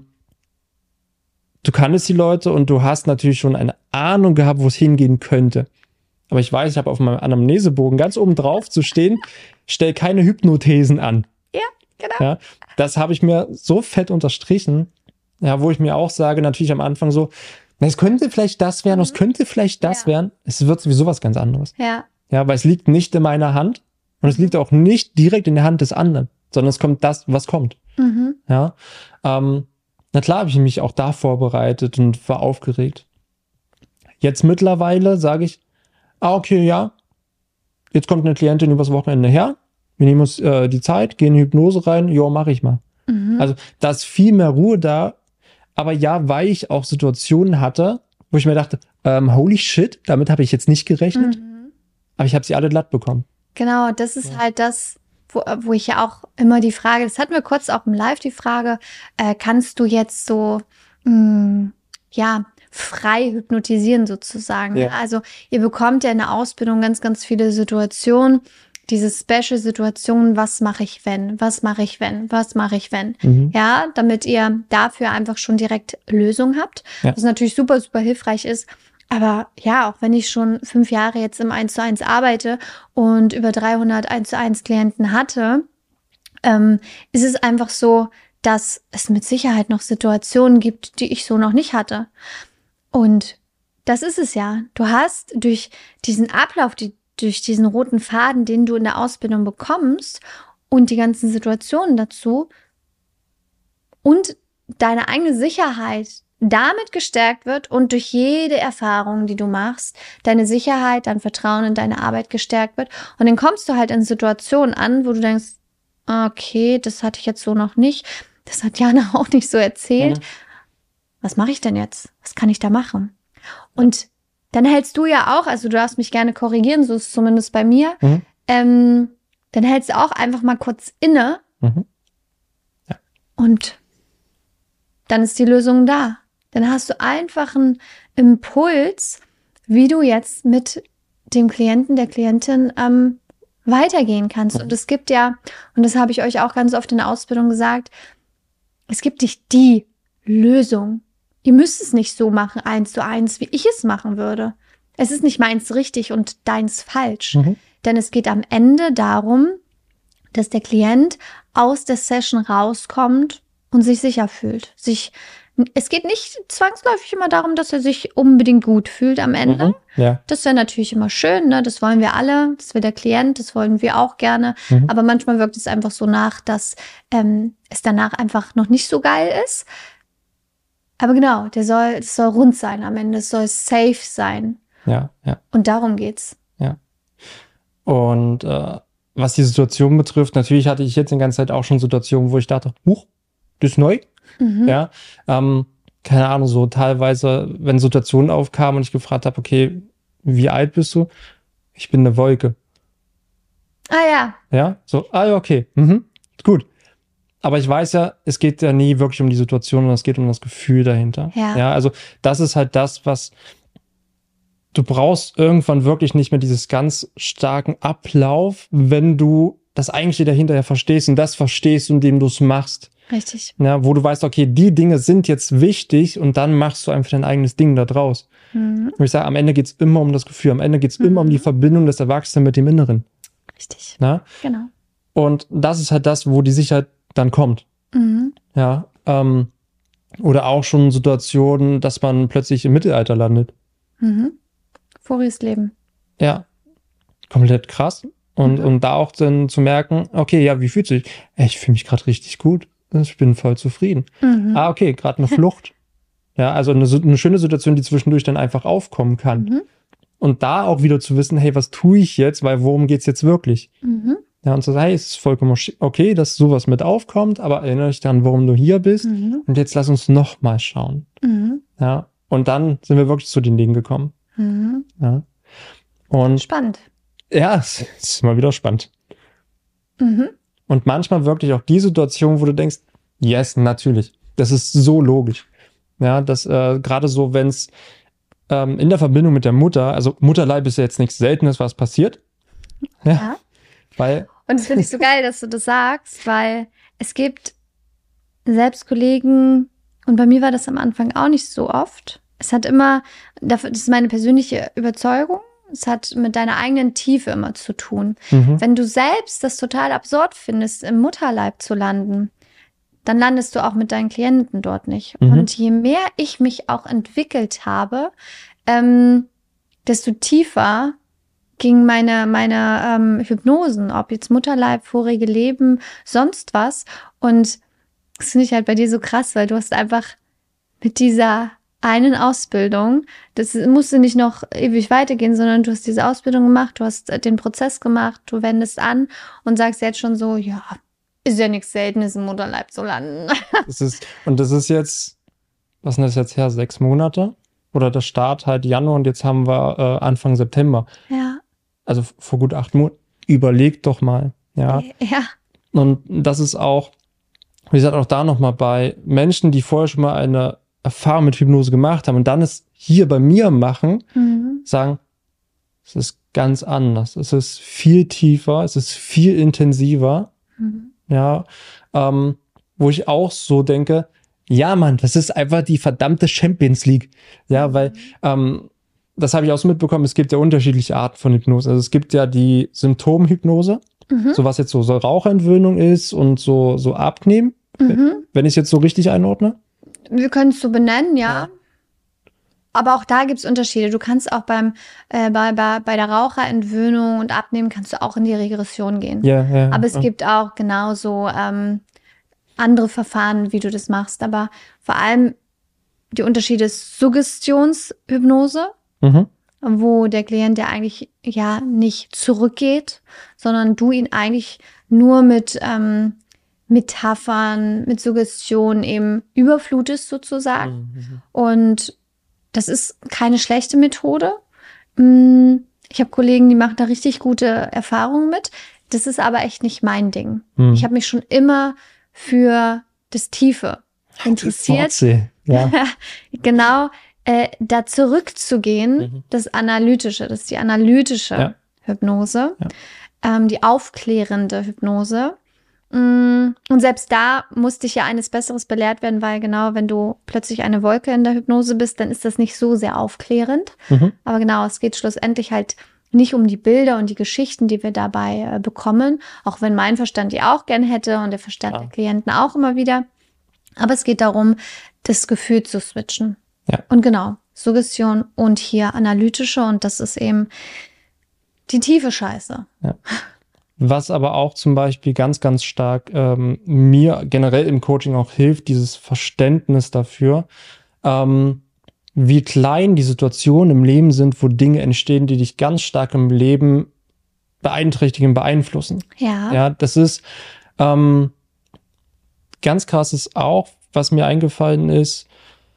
du kanntest die Leute und du hast natürlich schon eine Ahnung gehabt, wo es hingehen könnte. Aber ich weiß, ich habe auf meinem Anamnesebogen ganz oben drauf zu stehen, stell keine Hypnothesen an. Genau. Ja, das habe ich mir so fett unterstrichen, ja, wo ich mir auch sage, natürlich am Anfang so, na, es könnte vielleicht das werden, es könnte vielleicht das Ja. werden. Es wird sowieso was ganz anderes. Ja. Ja, weil es liegt nicht in meiner Hand und es liegt auch nicht direkt in der Hand des anderen, sondern es kommt das, was kommt. Mhm. Ja, ähm, na klar habe ich mich auch da vorbereitet und war aufgeregt. Jetzt mittlerweile sage ich, ah, okay, ja, jetzt kommt eine Klientin übers Wochenende her, wir nehmen uns äh, die Zeit, gehen in Hypnose rein, jo, mache ich mal. Mhm. Also da ist viel mehr Ruhe da, aber ja, weil ich auch Situationen hatte, wo ich mir dachte, ähm, holy shit, damit habe ich jetzt nicht gerechnet, Mhm. aber ich habe sie alle glatt bekommen. Genau, das ist Ja. halt das, wo, wo ich ja auch immer die Frage, das hatten wir kurz auch im Live, die Frage, äh, kannst du jetzt so, mh, ja, frei hypnotisieren sozusagen. Ja. Ne? Also ihr bekommt ja in der Ausbildung ganz, ganz viele Situationen, diese Special-Situationen, was mache ich wenn, was mache ich wenn, was mache ich wenn. Mhm. Ja, damit ihr dafür einfach schon direkt Lösungen habt, Ja. was natürlich super, super hilfreich ist. Aber ja, auch wenn ich schon fünf Jahre jetzt im eins zu eins arbeite und über dreihundert eins zu eins Klienten hatte, ähm, ist es einfach so, dass es mit Sicherheit noch Situationen gibt, die ich so noch nicht hatte. Und das ist es ja. Du hast durch diesen Ablauf, die, durch diesen roten Faden, den du in der Ausbildung bekommst und die ganzen Situationen dazu und deine eigene Sicherheit damit gestärkt wird und durch jede Erfahrung, die du machst, deine Sicherheit, dein Vertrauen in deine Arbeit gestärkt wird. Und dann kommst du halt in Situationen an, wo du denkst, okay, das hatte ich jetzt so noch nicht. Das hat Jana auch nicht so erzählt. Mhm. Was mache ich denn jetzt? Was kann ich da machen? Und dann hältst du ja auch, also du darfst mich gerne korrigieren, so ist es zumindest bei mir, Mhm. ähm, dann hältst du auch einfach mal kurz inne Mhm. Ja. und dann ist die Lösung da. Dann hast du einfach einen Impuls, wie du jetzt mit dem Klienten, der Klientin ähm, weitergehen kannst. Und es gibt ja, und das habe ich euch auch ganz oft in der Ausbildung gesagt, es gibt nicht die Lösung. Ihr müsst es nicht so machen, eins zu eins, wie ich es machen würde. Es ist nicht meins richtig und deins falsch. Mhm. Denn es geht am Ende darum, dass der Klient aus der Session rauskommt und sich sicher fühlt. Sich, es geht nicht zwangsläufig immer darum, dass er sich unbedingt gut fühlt am Ende. Mhm. Ja. Das wäre natürlich immer schön, ne? Das wollen wir alle, das will der Klient, das wollen wir auch gerne. Mhm. Aber manchmal wirkt es einfach so nach, dass ähm, es danach einfach noch nicht so geil ist. Aber genau, der soll, es soll rund sein am Ende, es soll safe sein. Ja, ja. Und darum geht's. Ja. Und äh, was die Situation betrifft, natürlich hatte ich jetzt die ganze Zeit auch schon Situationen, wo ich dachte, huch, das ist neu. Mhm. Ja. Ähm, keine Ahnung, so teilweise, wenn Situationen aufkamen und ich gefragt habe, okay, wie alt bist du? Ich bin eine Wolke. Ah ja. Ja, so, ah ja, okay, mhm. Gut. Aber ich weiß ja, es geht ja nie wirklich um die Situation, sondern es geht um das Gefühl dahinter. Ja. Ja, also das ist halt das, was du brauchst irgendwann wirklich nicht mehr dieses ganz starken Ablauf, wenn du das eigentliche dahinter ja verstehst und das verstehst, indem du es machst. Richtig. Ja, wo du weißt, okay, die Dinge sind jetzt wichtig und dann machst du einfach dein eigenes Ding da draus. Mhm. Und ich sage, am Ende geht es immer um das Gefühl, am Ende geht es Mhm. immer um die Verbindung des Erwachsenen mit dem Inneren. Richtig. Na? Genau. Und das ist halt das, wo die Sicherheit dann kommt. Mhm. Ja, ähm, oder auch schon Situationen, dass man plötzlich im Mittelalter landet. Mhm. Voriges Leben. Ja, komplett krass. Und, Mhm. und da auch dann zu merken, okay, ja, wie fühlt sich? Ey, ich fühle mich gerade richtig gut. Ich bin voll zufrieden. Mhm. Ah, okay, gerade eine Flucht. Ja, also eine, eine schöne Situation, die zwischendurch dann einfach aufkommen kann. Mhm. Und da auch wieder zu wissen, hey, was tue ich jetzt? Weil worum geht's jetzt wirklich? Mhm. Ja, und zu sagen, hey, es ist vollkommen okay, dass sowas mit aufkommt, aber erinnere dich daran, warum du hier bist. Mhm. Und jetzt lass uns noch mal schauen. Mhm. Ja, und dann sind wir wirklich zu den Dingen gekommen. Mhm. Ja. Und Spannend. ja, es ist immer wieder spannend. Mhm. Und manchmal wirklich auch die Situation, wo du denkst, yes, natürlich. Das ist so logisch. Ja, das äh, gerade so, wenn es ähm, in der Verbindung mit der Mutter, also Mutterleib ist ja jetzt nichts Seltenes, was passiert. Ja. Ja. Weil, Und das finde ich so geil, dass du das sagst, weil es gibt selbst Kollegen, und bei mir war das am Anfang auch nicht so oft. Es hat immer, das ist meine persönliche Überzeugung, es hat mit deiner eigenen Tiefe immer zu tun. mhm, Wenn du selbst das total absurd findest, im Mutterleib zu landen, dann landest du auch mit deinen Klienten dort nicht. Mhm. Und je mehr ich mich auch entwickelt habe, ähm, desto tiefer ging meine, meine ähm, Hypnosen, ob jetzt Mutterleib, vorige Leben, sonst was. Und das finde ich halt bei dir so krass, weil du hast einfach mit dieser einen Ausbildung, das musste nicht noch ewig weitergehen, sondern du hast diese Ausbildung gemacht, du hast den Prozess gemacht, du wendest an und sagst jetzt schon so, ja, ist ja nichts Seltenes im Mutterleib zu landen. das ist, und das ist jetzt, was sind das jetzt her, sechs Monate? Oder der Start halt Januar und jetzt haben wir äh, Anfang September. Ja. Also vor gut acht Monaten. Überleg doch mal. Ja. Ja. Und das ist auch, wie gesagt, auch da nochmal bei Menschen, die vorher schon mal eine Erfahrung mit Hypnose gemacht haben und dann es hier bei mir machen, Mhm. sagen, es ist ganz anders. Es ist viel tiefer, es ist viel intensiver. Mhm. Ja, ähm, wo ich auch so denke, ja, Mann, das ist einfach die verdammte Champions League. Ja, weil ähm, das habe ich auch so mitbekommen, es gibt ja unterschiedliche Arten von Hypnose. Also es gibt ja die Symptomhypnose, Mhm. so was jetzt so, so Raucherentwöhnung ist und so, so Abnehmen, Mhm. wenn ich es jetzt so richtig einordne. Wir können es so benennen, ja. Ja. Aber auch da gibt es Unterschiede. Du kannst auch beim äh, bei, bei, bei der Raucherentwöhnung und Abnehmen kannst du auch in die Regression gehen. Ja, ja. Aber es ja. gibt auch genauso ähm, andere Verfahren, wie du das machst. Aber vor allem die Unterschiede ist Suggestionshypnose, Mhm. wo der Klient ja eigentlich ja nicht zurückgeht, sondern du ihn eigentlich nur mit ähm, Metaphern, mit Suggestionen eben überflutest sozusagen. Mhm. Und das ist keine schlechte Methode. Mm, Ich habe Kollegen, die machen da richtig gute Erfahrungen mit. Das ist aber echt nicht mein Ding. Hm. Ich habe mich schon immer für das Tiefe interessiert. Ja. Genau, äh, da zurückzugehen, mhm. das Analytische, das ist die analytische ja. Hypnose, ja. Ähm, die aufklärende Hypnose. Und selbst da musste ich ja eines Besseres belehrt werden, weil genau, wenn du plötzlich eine Wolke in der Hypnose bist, dann ist das nicht so sehr aufklärend. Mhm. Aber genau, es geht schlussendlich halt nicht um die Bilder und die Geschichten, die wir dabei äh, bekommen, auch wenn mein Verstand die auch gern hätte und der Verstand ja. der Klienten auch immer wieder. Aber es geht darum, das Gefühl zu switchen. Ja. Und genau, Suggestion und hier analytische und das ist eben die tiefe Scheiße. Ja. Was aber auch zum Beispiel ganz, ganz stark ähm, mir generell im Coaching auch hilft, dieses Verständnis dafür, ähm, wie klein die Situationen im Leben sind, wo Dinge entstehen, die dich ganz stark im Leben beeinträchtigen, beeinflussen. Ja. Ja, das ist ähm, ganz krass ist auch, was mir eingefallen ist,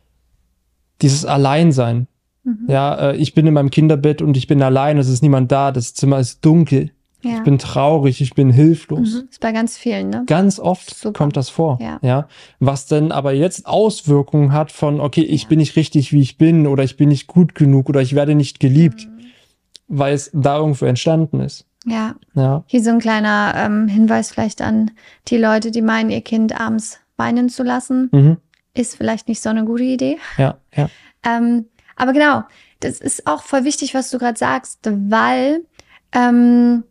dieses Alleinsein. Mhm. Ja, äh, ich bin in meinem Kinderbett und ich bin allein, es ist niemand da, das Zimmer ist dunkel. Ja. Ich bin traurig, ich bin hilflos. Mhm. Ist bei ganz vielen, ne? Ganz oft Super. Kommt das vor. Ja. Ja. Was denn aber jetzt Auswirkungen hat von, okay, ich ja. bin nicht richtig, wie ich bin, oder ich bin nicht gut genug, oder ich werde nicht geliebt, mhm. weil es da irgendwo entstanden ist. Ja. Ja. Hier so ein kleiner ähm, Hinweis vielleicht an die Leute, die meinen, ihr Kind abends weinen zu lassen. Mhm. Ist vielleicht nicht so eine gute Idee. Ja, ja. Ähm, aber genau, das ist auch voll wichtig, was du gerade sagst, weil ähm,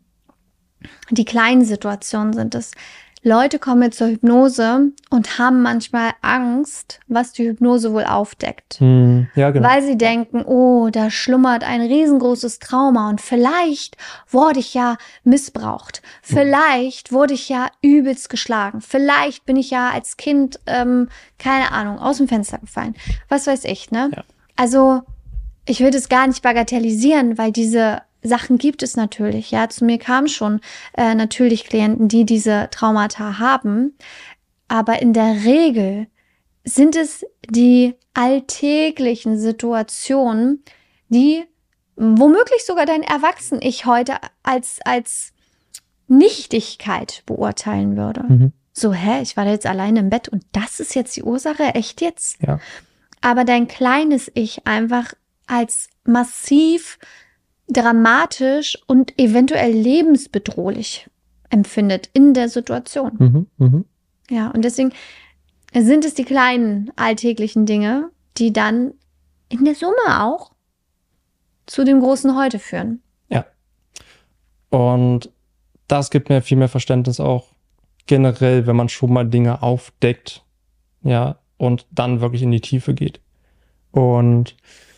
die kleinen Situationen sind es. Leute kommen jetzt zur Hypnose und haben manchmal Angst, was die Hypnose wohl aufdeckt. Hm, ja, genau. Weil sie denken, oh, da schlummert ein riesengroßes Trauma und vielleicht wurde ich ja missbraucht. Vielleicht wurde ich ja übelst geschlagen. Vielleicht bin ich ja als Kind, ähm, keine Ahnung, aus dem Fenster gefallen. Was weiß ich, ne? Ja. Also, ich will das gar nicht bagatellisieren, weil diese Sachen gibt es natürlich, ja. Zu mir kamen schon äh, natürlich Klienten, die diese Traumata haben. Aber in der Regel sind es die alltäglichen Situationen, die womöglich sogar dein Erwachsen-Ich heute als, als Nichtigkeit beurteilen würde. Mhm. So, hä, ich war da jetzt alleine im Bett und das ist jetzt die Ursache? Echt jetzt? Ja. Aber dein kleines Ich einfach als massiv dramatisch und eventuell lebensbedrohlich empfindet in der Situation. Mhm, mh. Ja, und deswegen sind es die kleinen alltäglichen Dinge, die dann in der Summe auch zu dem großen Heute führen. Ja. Und das gibt mir viel mehr Verständnis auch generell, wenn man schon mal Dinge aufdeckt, ja, und dann wirklich in die Tiefe geht. Und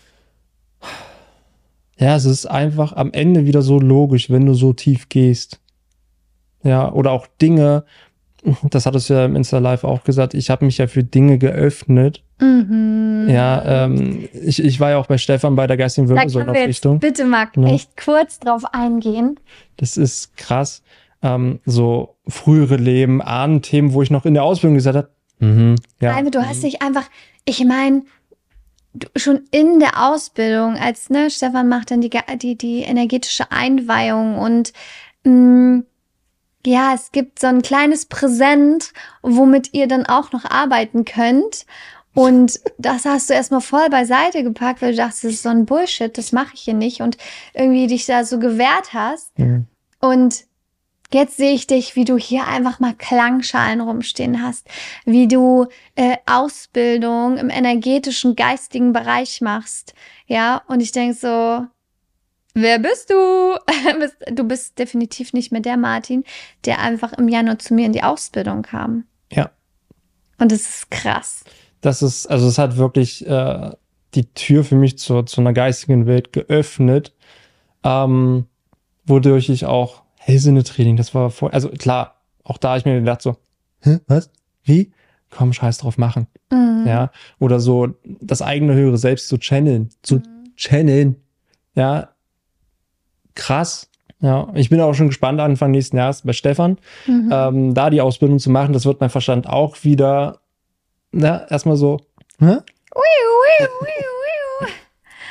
ja, es ist einfach am Ende wieder so logisch, wenn du so tief gehst. Ja, oder auch Dinge, das hattest du ja im Insta-Live auch gesagt, ich habe mich ja für Dinge geöffnet. Mhm. Ja, ähm, ich, ich war ja auch bei Stefan bei der geistigen Wirbelsäulenaufrichtung. Bitte, Marc, ja. echt kurz drauf eingehen. Das ist krass. Ähm, so frühere Leben, Ahnenthemen, wo ich noch in der Ausbildung gesagt habe, mhm, ja. Albe, du hast dich einfach, ich meine, schon in der Ausbildung, als ne, Stefan macht dann die, die, die energetische Einweihung und mh, ja, es gibt so ein kleines Präsent, womit ihr dann auch noch arbeiten könnt. Und das hast du erstmal voll beiseite gepackt, weil du dachtest, das ist so ein Bullshit, das mache ich hier nicht. Und irgendwie dich da so gewehrt hast. Mhm. Und jetzt sehe ich dich, wie du hier einfach mal Klangschalen rumstehen hast, wie du äh, Ausbildung im energetischen, geistigen Bereich machst. Ja, und ich denke so, wer bist du? Du bist definitiv nicht mehr der Martin, der einfach im Januar zu mir in die Ausbildung kam. Ja. Und das ist krass. Das ist, also es hat wirklich äh, die Tür für mich zu, zu einer geistigen Welt geöffnet, ähm, wodurch ich auch Hellsinnetraining, das war voll, also klar, auch da habe ich mir gedacht so, hä, was, wie? Komm, scheiß drauf machen. Mhm. Ja, oder so das eigene höhere Selbst zu channeln, zu mhm. channeln, ja, krass. Ja, ich bin auch schon gespannt, Anfang nächsten Jahres bei Stefan, mhm. ähm, da die Ausbildung zu machen. Das wird mein Verstand auch wieder, na, erstmal so, hä? Ui, ui, ui, ui.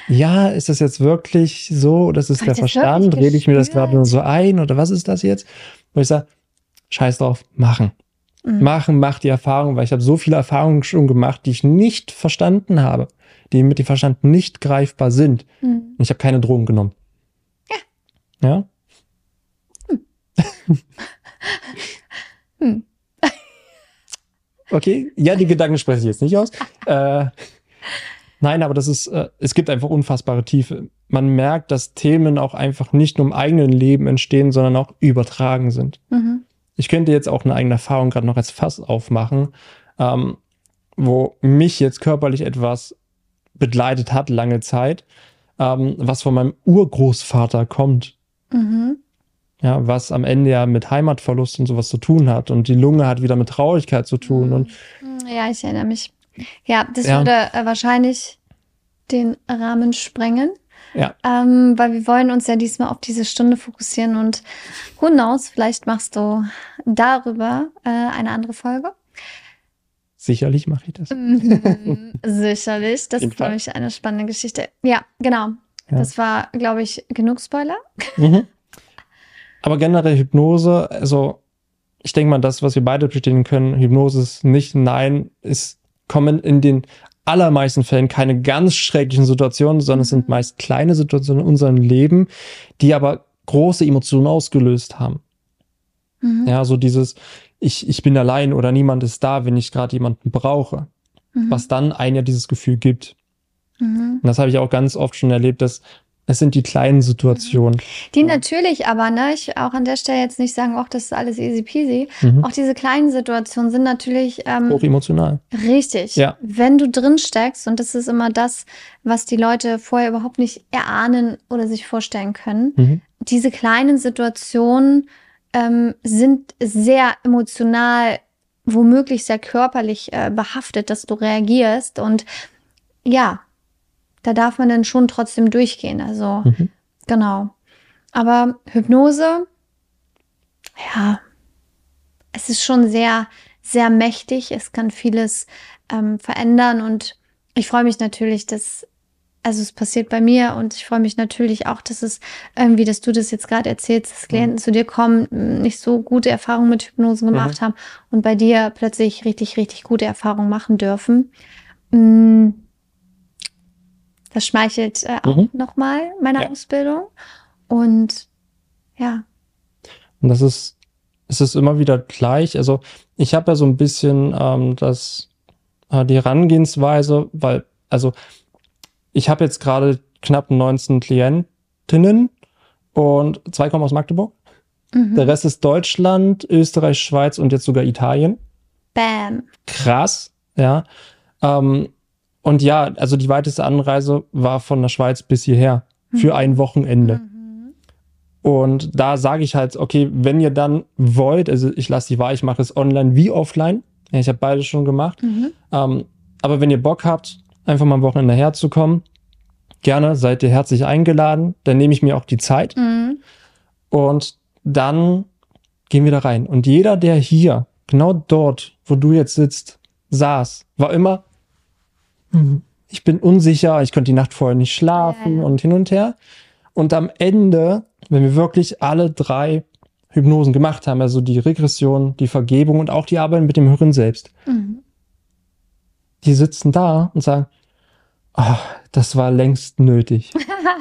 ja, ist das jetzt wirklich so, oder ist es Hab der ich das Verstand? wirklich Rede ich mir das gespürt? gerade nur so ein oder was ist das jetzt? Wo ich sage, scheiß drauf, machen. Mhm. Machen, mach die Erfahrung, weil ich habe so viele Erfahrungen schon gemacht, die ich nicht verstanden habe, die mit dem Verstand nicht greifbar sind. Mhm. Und ich habe keine Drogen genommen. Ja. Ja? Hm. Okay, ja, die Gedanken spreche ich jetzt nicht aus. Äh, nein, aber das ist, äh, es gibt einfach unfassbare Tiefe. Man merkt, dass Themen auch einfach nicht nur im eigenen Leben entstehen, sondern auch übertragen sind. Mhm. Ich könnte jetzt auch eine eigene Erfahrung gerade noch als Fass aufmachen, ähm, wo mich jetzt körperlich etwas begleitet hat, lange Zeit, ähm, was von meinem Urgroßvater kommt. Mhm. Ja, was am Ende ja mit Heimatverlust und sowas zu tun hat. Und die Lunge hat wieder mit Traurigkeit zu tun. Mhm. Und Ja, ich erinnere mich. Ja, das Ja. würde äh, wahrscheinlich den Rahmen sprengen, ja, ähm, weil wir wollen uns ja diesmal auf diese Stunde fokussieren und who knows, vielleicht machst du darüber äh, eine andere Folge. sicherlich mache ich das. Mhm, sicherlich. Das jeden ist Fall. nämlich eine spannende Geschichte. Ja, genau. Ja. Das war, glaube ich, genug Spoiler. Mhm. Aber generell Hypnose, also ich denke mal, das, was wir beide bestätigen können, Hypnose ist nicht nein, es kommen in den allermeisten Fällen keine ganz schrecklichen Situationen, sondern es sind Mhm. meist kleine Situationen in unserem Leben, die aber große Emotionen ausgelöst haben. Mhm. Ja, so dieses, ich, ich bin allein oder niemand ist da, wenn ich gerade jemanden brauche, Mhm. was dann einem ja dieses Gefühl gibt. Mhm. Und das habe ich auch ganz oft schon erlebt, dass es sind die kleinen Situationen. Die natürlich aber, ne, ich auch an der Stelle jetzt nicht sagen, ach, das ist alles easy peasy. Mhm. Auch diese kleinen Situationen sind natürlich ähm, Hochemotional. richtig. Ja. Wenn du drin steckst, und das ist immer das, was die Leute vorher überhaupt nicht erahnen oder sich vorstellen können, Mhm. diese kleinen Situationen ähm, sind sehr emotional, womöglich sehr körperlich äh, behaftet, dass du reagierst. Und ja, da darf man dann schon trotzdem durchgehen. Also, Mhm. genau. Aber Hypnose, ja, es ist schon sehr, sehr mächtig. Es kann vieles ähm, verändern. Und ich freue mich natürlich, dass, also es passiert bei mir und ich freue mich natürlich auch, dass es irgendwie, dass du das jetzt gerade erzählst, dass Klienten zu dir kommen, nicht so gute Erfahrungen mit Hypnose gemacht haben und bei dir plötzlich richtig, richtig gute Erfahrungen machen dürfen. Mm, Das schmeichelt äh, auch Mhm. nochmal meiner Ja. Ausbildung. Und ja. Und das ist, es ist immer wieder gleich. Also ich habe ja so ein bisschen ähm, das, äh, die Herangehensweise, weil, also ich habe jetzt gerade knapp neunzehn Klientinnen und zwei kommen aus Magdeburg. Mhm. Der Rest ist Deutschland, Österreich, Schweiz und jetzt sogar Italien. Bam. Krass, ja. Ähm, und ja, also die weiteste Anreise war von der Schweiz bis hierher für Mhm. ein Wochenende. Mhm. Und da sage ich halt, okay, wenn ihr dann wollt, also ich lasse die Wahl, ich mache es online wie offline. Ja, ich habe beides schon gemacht. Mhm. Ähm, aber wenn ihr Bock habt, einfach mal am Wochenende herzukommen, gerne, seid ihr herzlich eingeladen. Dann nehme ich mir auch die Zeit. Mhm. Und dann gehen wir da rein. Und jeder, der hier, genau dort, wo du jetzt sitzt, saß, war immer, hm, ich bin unsicher, ich konnte die Nacht vorher nicht schlafen Ja. und hin und her. Und am Ende, wenn wir wirklich alle drei Hypnosen gemacht haben, also die Regression, die Vergebung und auch die Arbeit mit dem Hören selbst, Mhm. die sitzen da und sagen, ah, das war längst nötig.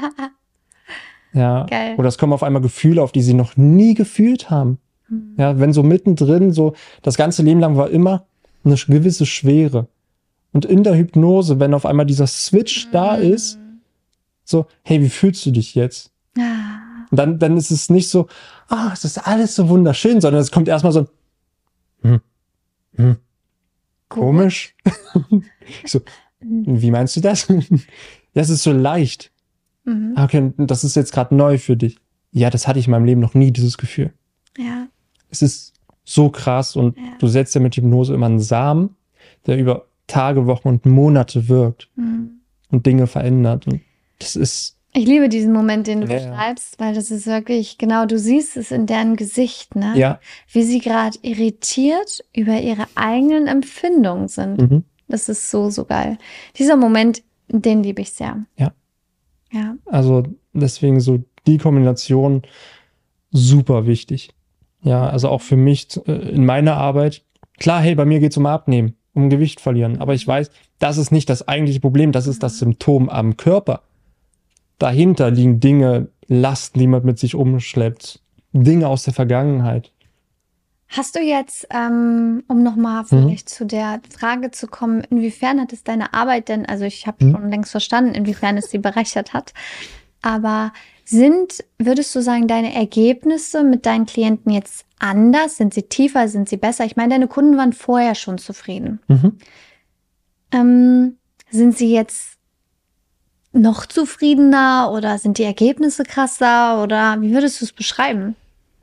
Ja. Geil. Oder es kommen auf einmal Gefühle, auf die sie noch nie gefühlt haben. Mhm. Ja, wenn so mittendrin, so das ganze Leben lang war immer eine gewisse Schwere. Und in der Hypnose, wenn auf einmal dieser Switch da ist, so, hey, wie fühlst du dich jetzt? Ah. Und dann, dann ist es nicht so, ah, es ist alles so wunderschön, sondern es kommt erstmal so, hm, hm, komisch. Ich so, wie meinst du das? Ja, es ist so leicht. Mhm. Okay, das ist jetzt gerade neu für dich. Ja, das hatte ich in meinem Leben noch nie, dieses Gefühl. Ja. Es ist so krass und Ja. du setzt ja mit Hypnose immer einen Samen, der über Tage, Wochen und Monate wirkt Mhm. und Dinge verändert. Und das ist, Ich liebe diesen Moment, den du Ja, ja. beschreibst, weil das ist wirklich, genau, du siehst es in deren Gesicht, ne? ja, Wie sie gerade irritiert über ihre eigenen Empfindungen sind. mhm. Das ist so, so geil. Dieser Moment, den liebe ich sehr. Ja. Ja. Also deswegen so die Kombination super wichtig. Ja, also auch für mich äh, in meiner Arbeit. Klar, hey, bei mir geht es um Abnehmen, um Gewicht verlieren. Aber ich weiß, das ist nicht das eigentliche Problem. Das ist das Symptom am Körper. Dahinter liegen Dinge, Lasten, die man mit sich umschleppt. Dinge aus der Vergangenheit. Hast du jetzt, ähm, um nochmal vielleicht mhm. zu der Frage zu kommen, inwiefern hat es deine Arbeit denn, also ich habe mhm. schon längst verstanden, inwiefern es sie bereichert hat, aber sind, würdest du sagen, deine Ergebnisse mit deinen Klienten jetzt anders? Sind sie tiefer? Sind sie besser? Ich meine, deine Kunden waren vorher schon zufrieden. Mhm. Ähm, sind sie jetzt noch zufriedener oder sind die Ergebnisse krasser oder wie würdest du es beschreiben?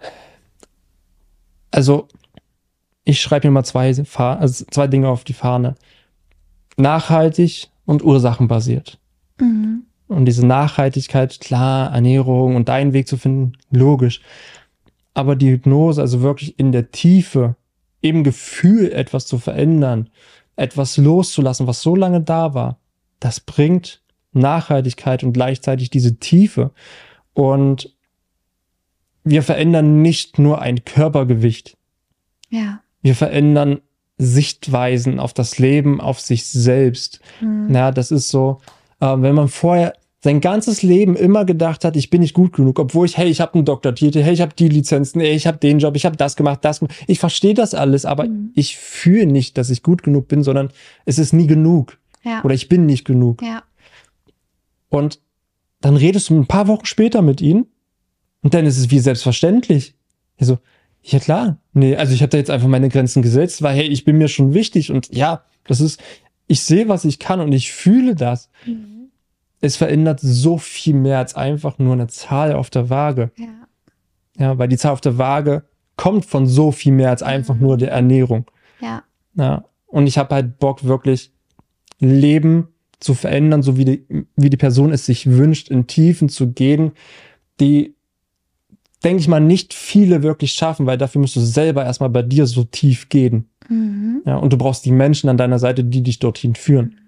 Also, ich schreibe mir mal zwei, also zwei Dinge auf die Fahne. Nachhaltig und ursachenbasiert. Mhm. Und diese Nachhaltigkeit, klar, Ernährung und deinen Weg zu finden, logisch. Aber die Hypnose, also wirklich in der Tiefe, im Gefühl etwas zu verändern, etwas loszulassen, was so lange da war, das bringt Nachhaltigkeit und gleichzeitig diese Tiefe. Und wir verändern nicht nur ein Körpergewicht. Ja. Wir verändern Sichtweisen auf das Leben, auf sich selbst. Mhm. Ja, das ist so, äh, wenn man vorher sein ganzes Leben immer gedacht hat, ich bin nicht gut genug, obwohl ich, hey, ich habe einen Doktortitel, hey, ich habe die Lizenzen, hey, ich habe den Job, ich habe das gemacht, das gemacht. Ich verstehe das alles, aber mhm. ich fühle nicht, dass ich gut genug bin, sondern es ist nie genug. Ja. Oder ich bin nicht genug. Ja. Und dann redest du ein paar Wochen später mit ihnen und dann ist es wie selbstverständlich. Also, ja klar, nee, also ich habe da jetzt einfach meine Grenzen gesetzt, weil hey, ich bin mir schon wichtig und ja, das ist, ich sehe, was ich kann und ich fühle das. Mhm. Es verändert so viel mehr als einfach nur eine Zahl auf der Waage. Ja. Ja, weil die Zahl auf der Waage kommt von so viel mehr als einfach mhm. nur der Ernährung. Ja. Ja. Und ich habe halt Bock, wirklich Leben zu verändern, so wie die, wie die Person es sich wünscht, in Tiefen zu gehen, die, denke ich mal, nicht viele wirklich schaffen, weil dafür musst du selber erstmal bei dir so tief gehen. Mhm. Ja, und du brauchst die Menschen an deiner Seite, die dich dorthin führen.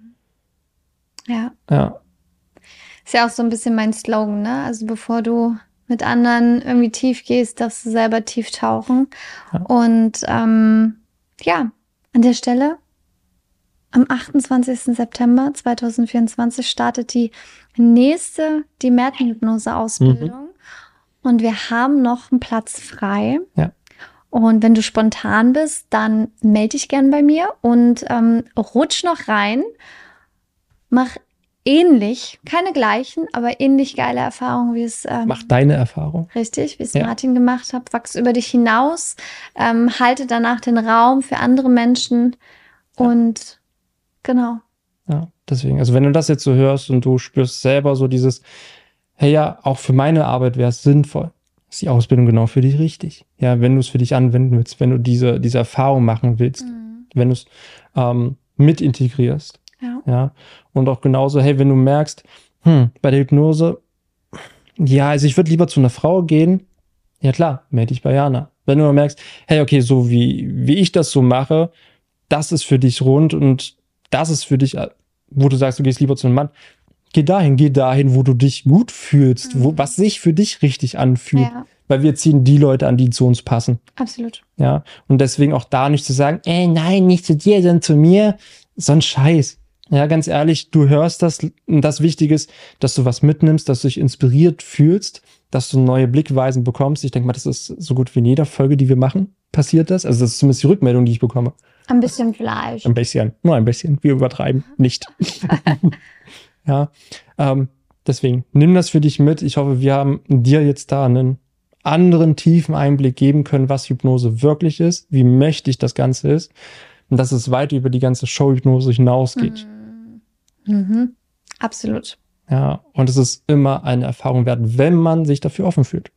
Ja. Ja. Ist ja auch so ein bisschen mein Slogan, ne? Also bevor du mit anderen irgendwie tief gehst, darfst du selber tief tauchen. Ja. Und ähm, ja, an der Stelle am achtundzwanzigsten September zweitausendvierundzwanzig startet die nächste die Merten-Hypnose-Ausbildung. Mhm. Und wir haben noch einen Platz frei. Ja. Und wenn du spontan bist, dann melde dich gern bei mir und ähm, rutsch noch rein. Mach ähnlich, keine gleichen, aber ähnlich geile Erfahrungen, wie es... Ähm, Mach deine Erfahrung. Richtig, wie es ja. Martin gemacht hat. Wachs über dich hinaus. Ähm, halte danach den Raum für andere Menschen. Ja. Und genau. Ja, deswegen, also wenn du das jetzt so hörst und du spürst selber so dieses, hey ja, auch für meine Arbeit wäre es sinnvoll, ist die Ausbildung genau für dich richtig. Ja, wenn du es für dich anwenden willst, wenn du diese, diese Erfahrung machen willst, mhm. wenn du es ähm, mit integrierst. Ja. Ja. Und auch genauso, hey, wenn du merkst, hm, bei der Hypnose, ja, also ich würde lieber zu einer Frau gehen, ja klar, melde dich bei Jana. Wenn du merkst, hey, okay, so wie, wie ich das so mache, das ist für dich rund und das ist für dich, wo du sagst, du gehst lieber zu einem Mann, geh dahin, geh dahin, wo du dich gut fühlst, mhm. wo, was sich für dich richtig anfühlt. Ja. Weil wir ziehen die Leute an, die zu uns passen. Absolut. Ja. Und deswegen auch da nicht zu sagen, ey, nein, nicht zu dir, sondern zu mir. So ein Scheiß. Ja, ganz ehrlich, du hörst das, und das Wichtige ist, dass du was mitnimmst, dass du dich inspiriert fühlst, dass du neue Blickweisen bekommst. Ich denke mal, das ist so gut wie in jeder Folge, die wir machen, passiert das. Also das ist zumindest die Rückmeldung, die ich bekomme. Ein bisschen vielleicht. Ein bisschen, nur ein bisschen. Wir übertreiben nicht. Ja, ähm, deswegen, nimm das für dich mit. Ich hoffe, wir haben dir jetzt da einen anderen tiefen Einblick geben können, was Hypnose wirklich ist, wie mächtig das Ganze ist und dass es weit über die ganze Show-Hypnose hinausgeht. Mhm. Mhm. Absolut. Ja, und es ist immer eine Erfahrung wert, wenn man sich dafür offen fühlt.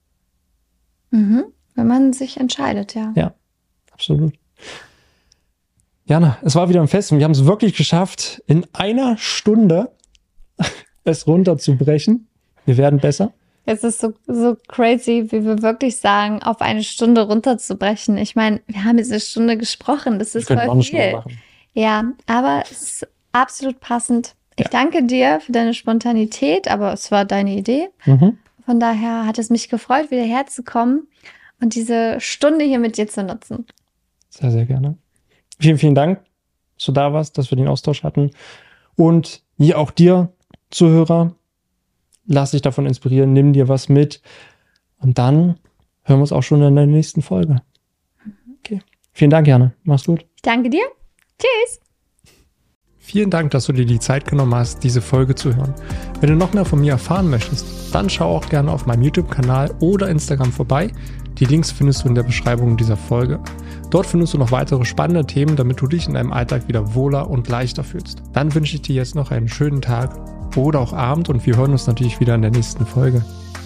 Mhm. Wenn man sich entscheidet, ja. Ja, absolut. Jana, es war wieder ein Fest und wir haben es wirklich geschafft, in einer Stunde es runterzubrechen. Wir werden besser. Es ist so, so crazy, wie wir wirklich sagen, auf eine Stunde runterzubrechen. Ich meine, wir haben jetzt eine Stunde gesprochen, das ist voll viel. Ja, aber es ist absolut passend. Ich Ja. danke dir für deine Spontanität, aber es war deine Idee. Mhm. Von daher hat es mich gefreut, wieder herzukommen und diese Stunde hier mit dir zu nutzen. Sehr, sehr gerne. Vielen, vielen Dank, dass du da warst, dass wir den Austausch hatten. Und ja, auch dir, Zuhörer, lass dich davon inspirieren, nimm dir was mit. Und dann hören wir uns auch schon in der nächsten Folge. Okay. Vielen Dank, Jana. Mach's gut. Ich danke dir. Tschüss. Vielen Dank, dass du dir die Zeit genommen hast, diese Folge zu hören. Wenn du noch mehr von mir erfahren möchtest, dann schau auch gerne auf meinem YouTube-Kanal oder Instagram vorbei. Die Links findest du in der Beschreibung dieser Folge. Dort findest du noch weitere spannende Themen, damit du dich in deinem Alltag wieder wohler und leichter fühlst. Dann wünsche ich dir jetzt noch einen schönen Tag oder auch Abend und wir hören uns natürlich wieder in der nächsten Folge.